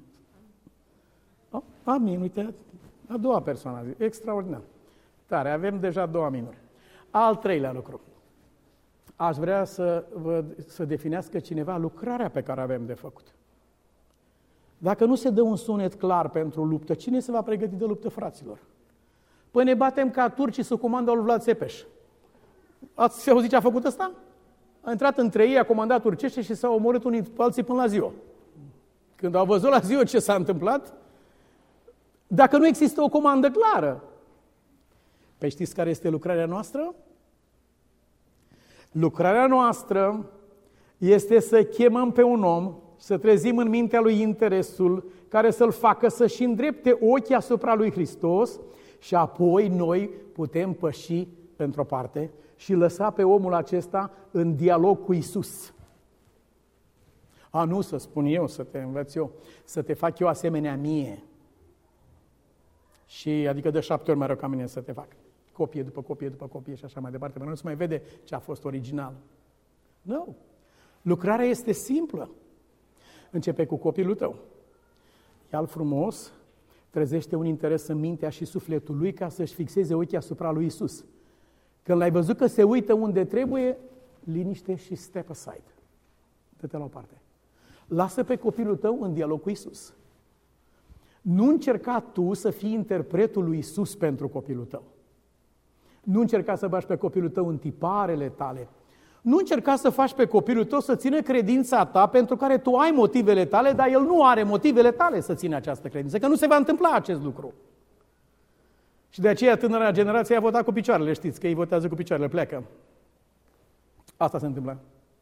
Amin, uite, a doua persoană a zis. Extraordinar. Tare, avem deja 2 aminuri. Al 3-lea lucru. Aș vrea să definească cineva lucrarea pe care avem de făcut. Dacă nu se dă un sunet clar pentru luptă, cine se va pregăti de luptă, fraților? Păi ne batem ca turcii sub comanda lui Vlad Țepeș. Ați auzit ce a făcut ăsta? A intrat între ei, a comandat turcește și s-au omorât unii pe alții până la ziua. Când au văzut la ziua ce s-a întâmplat, dacă nu există o comandă clară, păi știți care este lucrarea noastră? Lucrarea noastră este să chemăm pe un om, să trezim în mintea lui interesul care să-l facă să-și îndrepte ochii asupra lui Hristos și apoi noi putem păși într-o parte și lăsa pe omul acesta în dialog cu Isus. Nu să spun eu, să te învăț eu, să te fac eu asemenea mie. Și adică de 7 ori mai rău ca mine să te fac. Copie după copie după copie și așa mai departe, până nu se mai vede ce a fost original. Nu. Lucrarea este simplă. Începe cu copilul tău. Ia-l frumos, trezește un interes în mintea și sufletul lui ca să-și fixeze ochii asupra lui Isus. Când l-ai văzut că se uită unde trebuie, liniște și step aside. Dă-te la o parte. Lasă pe copilul tău în dialog cu Isus. Nu încerca tu să fii interpretul lui Isus pentru copilul tău. Nu încerca să bagi pe copilul tău în tiparele tale. Nu încerca să faci pe copilul tău să țină credința ta pentru care tu ai motivele tale, dar el nu are motivele tale să țină această credință, că nu se va întâmpla acest lucru. Și de aceea tânăra generație a votat cu picioarele, știți, că ei votează cu picioarele, pleacă. Asta se întâmplă.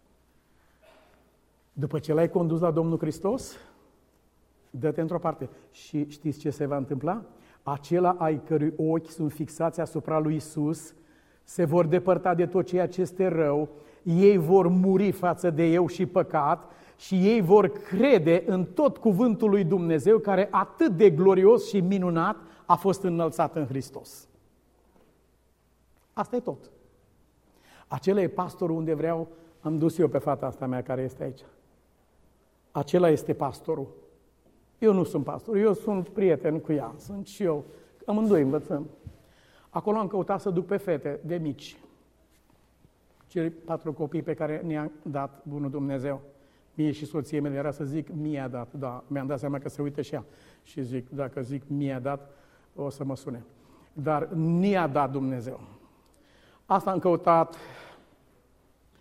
După ce l-ai condus la Domnul Hristos, dă-te într-o parte. Și știți ce se va întâmpla? Acela ai cărui ochi sunt fixați asupra lui Isus, se vor depărta de tot ceea ce este rău, ei vor muri față de eu și păcat și ei vor crede în tot cuvântul lui Dumnezeu care atât de glorios și minunat a fost înălțat în Hristos. Asta e tot. Acela e pastorul unde vreau, am dus eu pe fata asta mea care este aici. Acela este pastorul. Eu nu sunt pastor, eu sunt prieten cu ea, sunt și eu. Amândoi învățăm. Acolo am căutat să duc pe fete de mici. Cei 4 copii pe care ne-a dat bunul Dumnezeu. Mie și soției mele era să zic mi-a dat, da, mi-am dat seama că se uită și ea. Și zic, dacă zic mi-a dat, o să mă sune. Dar ne-a dat Dumnezeu. Asta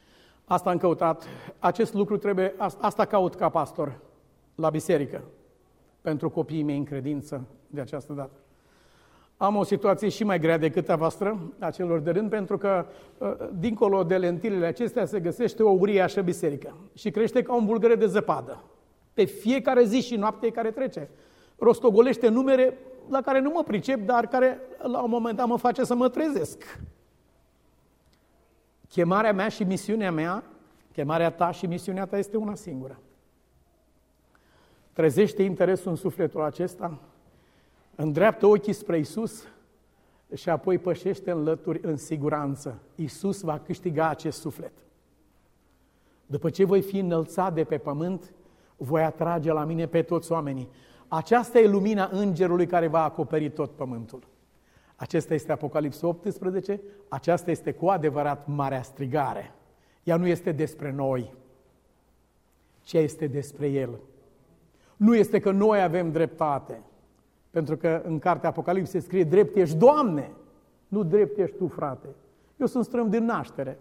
am căutat. Acest lucru trebuie, asta caut ca pastor la biserică. pentru copiii mei în credință de această dată. Am o situație și mai grea decât a voastră, a celor de rând, pentru că dincolo de lentilele acestea se găsește o uriașă biserică și crește ca un bulgăre de zăpadă. Pe fiecare zi și noapte care trece, rostogolește numere la care nu mă pricep, dar care la un moment dat mă face să mă trezesc. Chemarea mea și misiunea mea, chemarea ta și misiunea ta este una singură. Trezește interesul în sufletul acesta, îndreaptă ochii spre Iisus și apoi pășește în lături în siguranță. Iisus va câștiga acest suflet. După ce voi fi înălțat de pe pământ, voi atrage la mine pe toți oamenii. Aceasta e lumina îngerului care va acoperi tot pământul. Acesta este Apocalipsa 18, aceasta este cu adevărat marea strigare. Ea nu este despre noi, ci este despre El. Nu este că noi avem dreptate, pentru că în cartea Apocalipsei scrie drept ești, Doamne, nu drept ești tu, frate. Eu sunt străin din naștere.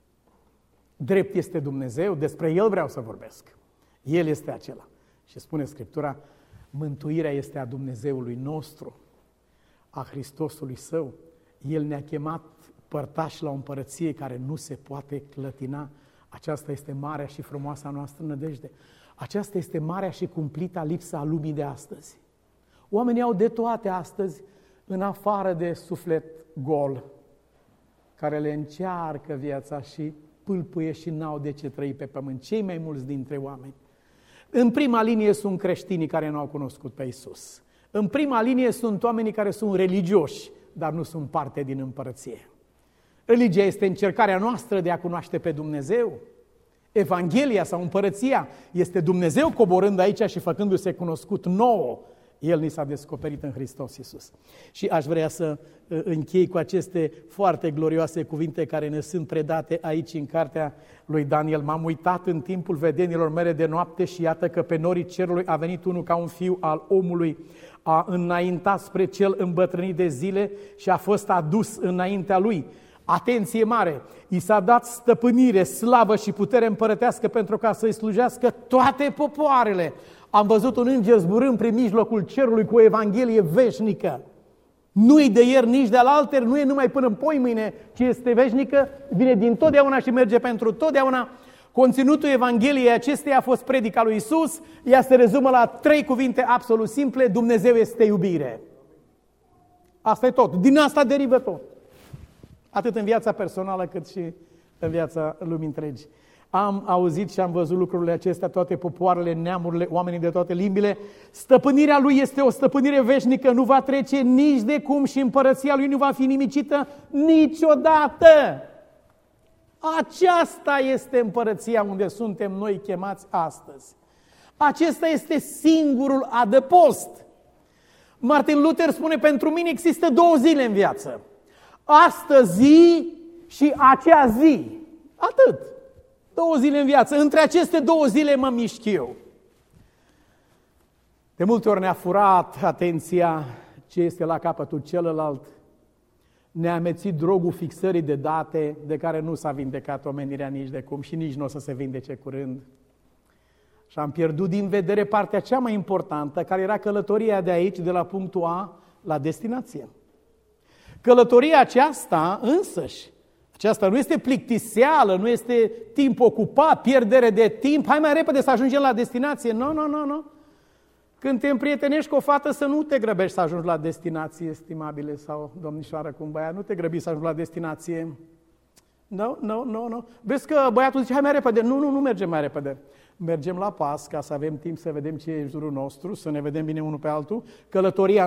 Drept este Dumnezeu, despre El vreau să vorbesc. El este acela. Și spune Scriptura, mântuirea este a Dumnezeului nostru, a Hristosului Său. El ne-a chemat părtași la o împărăție care nu se poate clătina. Aceasta este marea și frumoasa noastră nădejde. Aceasta este marea și cumplita lipsa a lumii de astăzi. Oamenii au de toate astăzi, în afară de suflet gol, care le încearcă viața și pâlpâie și n-au de ce trăi pe pământ. Cei mai mulți dintre oameni. În prima linie sunt creștinii care nu au cunoscut pe Iisus. În prima linie sunt oamenii care sunt religioși, dar nu sunt parte din împărăție. Religia este încercarea noastră de a cunoaște pe Dumnezeu. Evanghelia sau împărăția este Dumnezeu coborând aici și făcându-se cunoscut nouă. El ni s-a descoperit în Hristos Iisus. Și aș vrea să închei cu aceste foarte glorioase cuvinte care ne sunt predate aici în cartea lui Daniel. M-am uitat în timpul vedenilor mele de noapte și iată că pe norii cerului a venit unul ca un fiu al omului, a înaintat spre cel îmbătrânit de zile și a fost adus înaintea lui. Atenție mare! I s-a dat stăpânire, slavă și putere împărătească pentru ca să-i slujească toate popoarele. Am văzut un înger zburând prin mijlocul cerului cu o evanghelie veșnică. Nu-i de ieri, nici de alaltăieri, nu e numai până în poimâine, ci este veșnică, vine din totdeauna și merge pentru totdeauna. Conținutul evangheliei acesteia a fost predica lui Iisus, ea se rezumă la 3 cuvinte absolut simple: Dumnezeu este iubire. Asta e tot, din asta derivă tot. Atât în viața personală cât și în viața lumii întregi. Am auzit și am văzut lucrurile acestea, toate popoarele, neamurile, oamenii de toate limbile. Stăpânirea Lui este o stăpânire veșnică, nu va trece nici de cum și împărăția Lui nu va fi nimicită niciodată. Aceasta este împărăția unde suntem noi chemați astăzi. Acesta este singurul adăpost. Martin Luther spune, pentru mine există 2 zile în viață. Astăzi și acea zi. Atât. 2 zile în viață. Între aceste 2 zile mă mișc eu. De multe ori ne-a furat atenția ce este la capătul celălalt. Ne-a amețit drogul fixării de date de care nu s-a vindecat omenirea nici de cum și nici nu o să se vindece curând. Și am pierdut din vedere partea cea mai importantă, care era călătoria de aici, de la punctul A la destinație. Călătoria aceasta însăși, aceasta nu este plictiseală, nu este timp ocupat, pierdere de timp, hai mai repede să ajungem la destinație. Nu. Când te împrietenești cu o fată, să nu te grăbești să ajungi la destinație, estimabile sau domnișoară cu un băiat, nu te grăbi să ajungi la destinație. Nu. Vezi că băiatul zice, hai mai repede. Nu mergem mai repede. Mergem la pas ca să avem timp să vedem ce e în jurul nostru, să ne vedem bine unul pe altul. Călătoria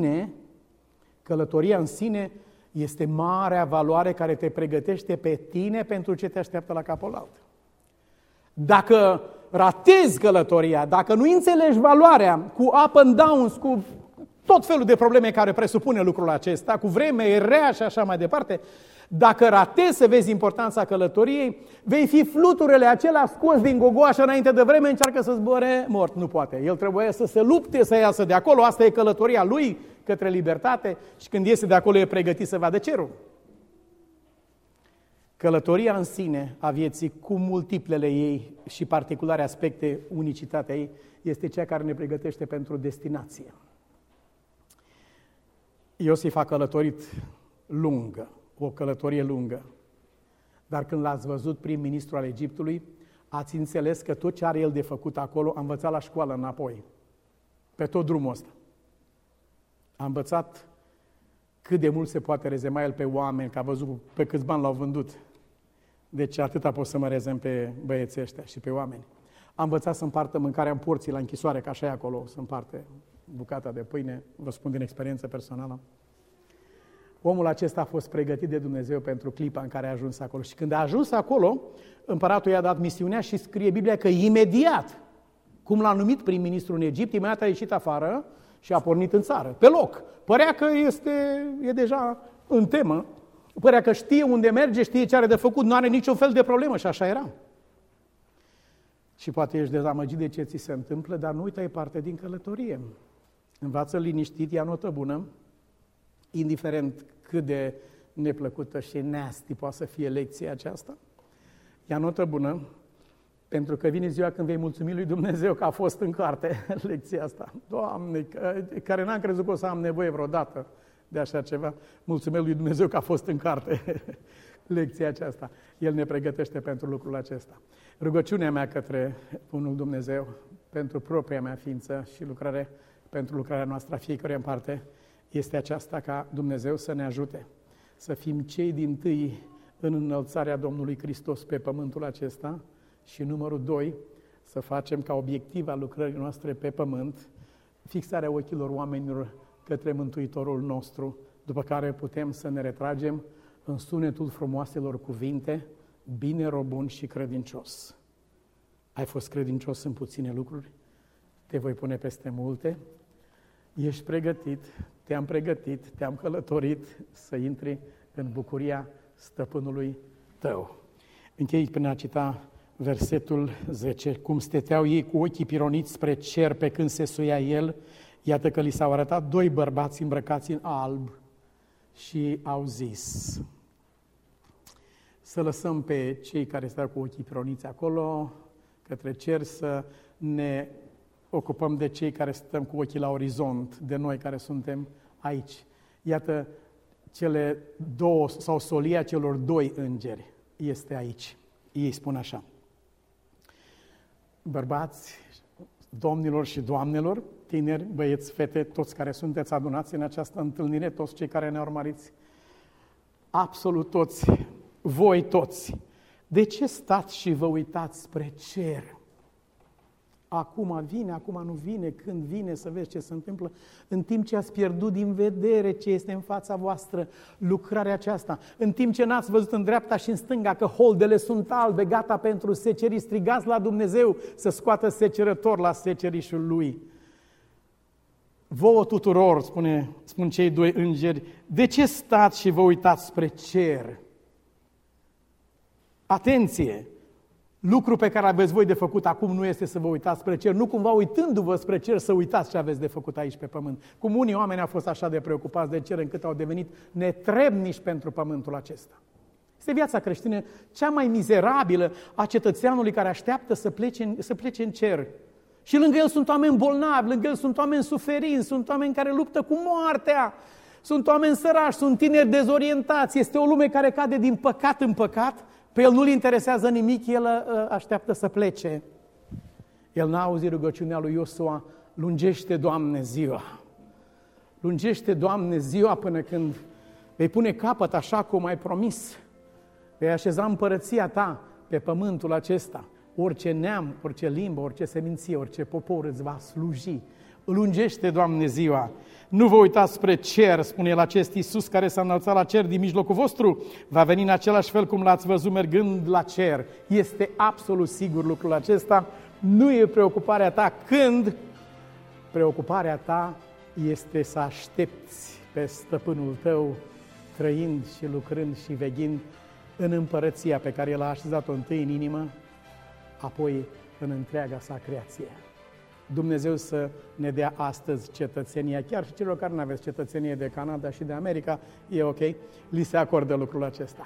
în sine este marea valoare care te pregătește pe tine pentru ce te așteaptă la capul alt. Dacă ratezi călătoria, dacă nu înțelegi valoarea cu up and downs, cu tot felul de probleme care presupune lucrul acesta, cu vreme rea și așa mai departe, dacă ratezi să vezi importanța călătoriei, vei fi fluturele acelea scos din gogoașă înainte de vreme, încearcă să zboare mort. Nu poate. El trebuie să se lupte să iasă de acolo. Asta e călătoria lui către libertate și când iese de acolo e pregătit să vadă cerul. Călătoria în sine a vieții, cu multiplele ei și particulare aspecte, unicitatea ei, este cea care ne pregătește pentru destinație. Iosif a călătorit lungă, o călătorie lungă, dar când l-ați văzut prim-ministru al Egiptului, ați înțeles că tot ce are el de făcut acolo a învățat la școală înapoi, pe tot drumul ăsta. A învățat cât de mult se poate rezema el pe oameni, că a văzut pe câți bani l-au vândut. Deci atâta pot să mă rezem pe băieții ăștia și pe oameni. A învățat să împartă mâncarea în porții la închisoare, că așa e acolo, să împarte bucata de pâine, vă spun din experiență personală. Omul acesta a fost pregătit de Dumnezeu pentru clipa în care a ajuns acolo. Și când a ajuns acolo, împăratul i-a dat misiunea și scrie Biblia că imediat, cum l-a numit prim-ministru în Egipt, imediat a ieșit afară și a pornit în țară, pe loc. Părea că e deja în temă, părea că știe unde merge, știe ce are de făcut, nu are niciun fel de problemă și așa era. Și poate ești dezamăgit de ce ți se întâmplă, dar nu uita, e parte din călătorie. Învață liniștit, ia notă bună, indiferent cât de neplăcută și nasty poate să fie lecția aceasta. Ia notă bună, pentru că vine ziua când vei mulțumi lui Dumnezeu că a fost în carte lecția asta. Doamne, care n-am crezut că o să am nevoie vreodată de așa ceva, mulțumesc lui Dumnezeu că a fost în carte lecția aceasta. El ne pregătește pentru lucrul acesta. Rugăciunea mea către Bunul Dumnezeu, pentru propria mea ființă și pentru lucrarea noastră a fiecare în parte, este aceasta: ca Dumnezeu să ne ajute să fim cei dintâi în înălțarea Domnului Hristos pe pământul acesta și numărul 2, să facem ca obiectiv al lucrării noastre pe pământ fixarea ochilor oamenilor către Mântuitorul nostru, după care putem să ne retragem în sunetul frumoaselor cuvinte: bine, rob bun și credincios. Ai fost credincios în puține lucruri, te voi pune peste multe. Ești pregătit, te-am pregătit, te-am călătorit să intri în bucuria stăpânului tău. Închei prin a cita versetul 10. Cum stăteau ei cu ochii pironiți spre cer pe când se suia el, iată că li s-au arătat 2 bărbați îmbrăcați în alb și au zis: să lăsăm pe cei care stau cu ochii pironiți acolo, către cer, să ne ocupăm de cei care stăm cu ochii la orizont, de noi care suntem aici. Iată, cele 2, sau solia celor 2 îngeri este aici. Ei spun așa: bărbați, domnilor și doamnelor, tineri, băieți, fete, toți care sunteți adunați în această întâlnire, toți cei care ne urmăriți, absolut toți, voi toți, de ce stați și vă uitați spre cer? Acum vine, acum nu vine, când vine, să vezi ce se întâmplă, în timp ce ați pierdut din vedere ce este în fața voastră, lucrarea aceasta, în timp ce n-ați văzut în dreapta și în stânga că holdele sunt albe, gata pentru secerii, strigați la Dumnezeu să scoată secerător la secerișul Lui. Vouă tuturor, spun cei 2 îngeri, de ce stați și vă uitați spre cer? Atenție! Lucru pe care aveți voi de făcut acum nu este să vă uitați spre cer, nu cumva uitându-vă spre cer să uitați ce aveți de făcut aici pe pământ. Cum unii oameni au fost așa de preocupați de cer încât au devenit netrebnici pentru pământul acesta. Este viața creștină cea mai mizerabilă a cetățeanului care așteaptă să plece în cer. Și lângă el sunt oameni bolnavi, lângă el sunt oameni suferinți, sunt oameni care luptă cu moartea, sunt oameni sărași, sunt tineri dezorientați. Este o lume care cade din păcat în păcat. Pe el nu-l interesează nimic, el așteaptă să plece. El n-a auzit rugăciunea lui Iosua: lungește, Doamne, ziua. Lungește, Doamne, ziua până când vei pune capăt așa cum ai promis. Vei așeza împărăția ta pe pământul acesta. Orice neam, orice limbă, orice seminție, orice popor îți va sluji. Lungește, Doamne, ziua. Nu vă uitați spre cer, spune el, acest Iisus care s-a înălțat la cer din mijlocul vostru, va veni în același fel cum l-ați văzut mergând la cer. Este absolut sigur lucrul acesta. Nu e preocuparea ta când, preocuparea ta este să aștepți pe stăpânul tău, trăind și lucrând și veghind în împărăția pe care el a așezat-o întâi în inimă, apoi în întreaga sa creație. Dumnezeu să ne dea astăzi cetățenia, chiar și celor care nu aveți cetățenie de Canada și de America, e ok, li se acordă lucrul acesta.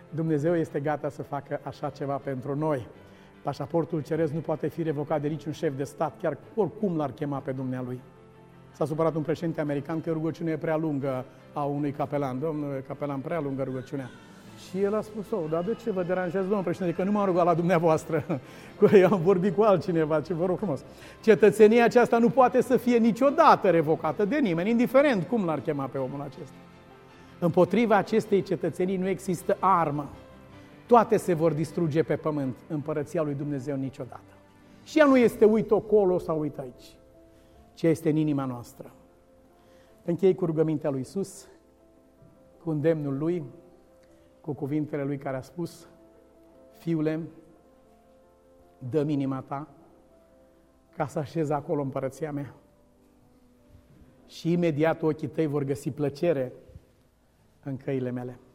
Dumnezeu este gata să facă așa ceva pentru noi. Pașaportul ceresc nu poate fi revocat de niciun șef de stat, chiar oricum l-ar chema pe dumnealui. S-a supărat un președinte american că rugăciunea e prea lungă a unui capelan. Domnule capelan, prea lungă rugăciunea. Și el a spus, dar de ce vă deranjează, domnul președinte, că nu m-am rugat la dumneavoastră, că eu am vorbit cu altcineva, ce vă rog frumos. Cetățenia aceasta nu poate să fie niciodată revocată de nimeni, indiferent cum l-ar chema pe omul acesta. Împotriva acestei cetățenii nu există armă. Toate se vor distruge pe pământ, împărăția lui Dumnezeu niciodată. Și ea nu este uit acolo sau uit aici, ci este în inima noastră. Închei cu rugămintea lui Iisus, cu îndemnul lui, cu cuvintele lui care a spus, Fiule, dă-mi inima ta ca să așez acolo împărăția mea. Și imediat ochii tăi vor găsi plăcere în căile mele.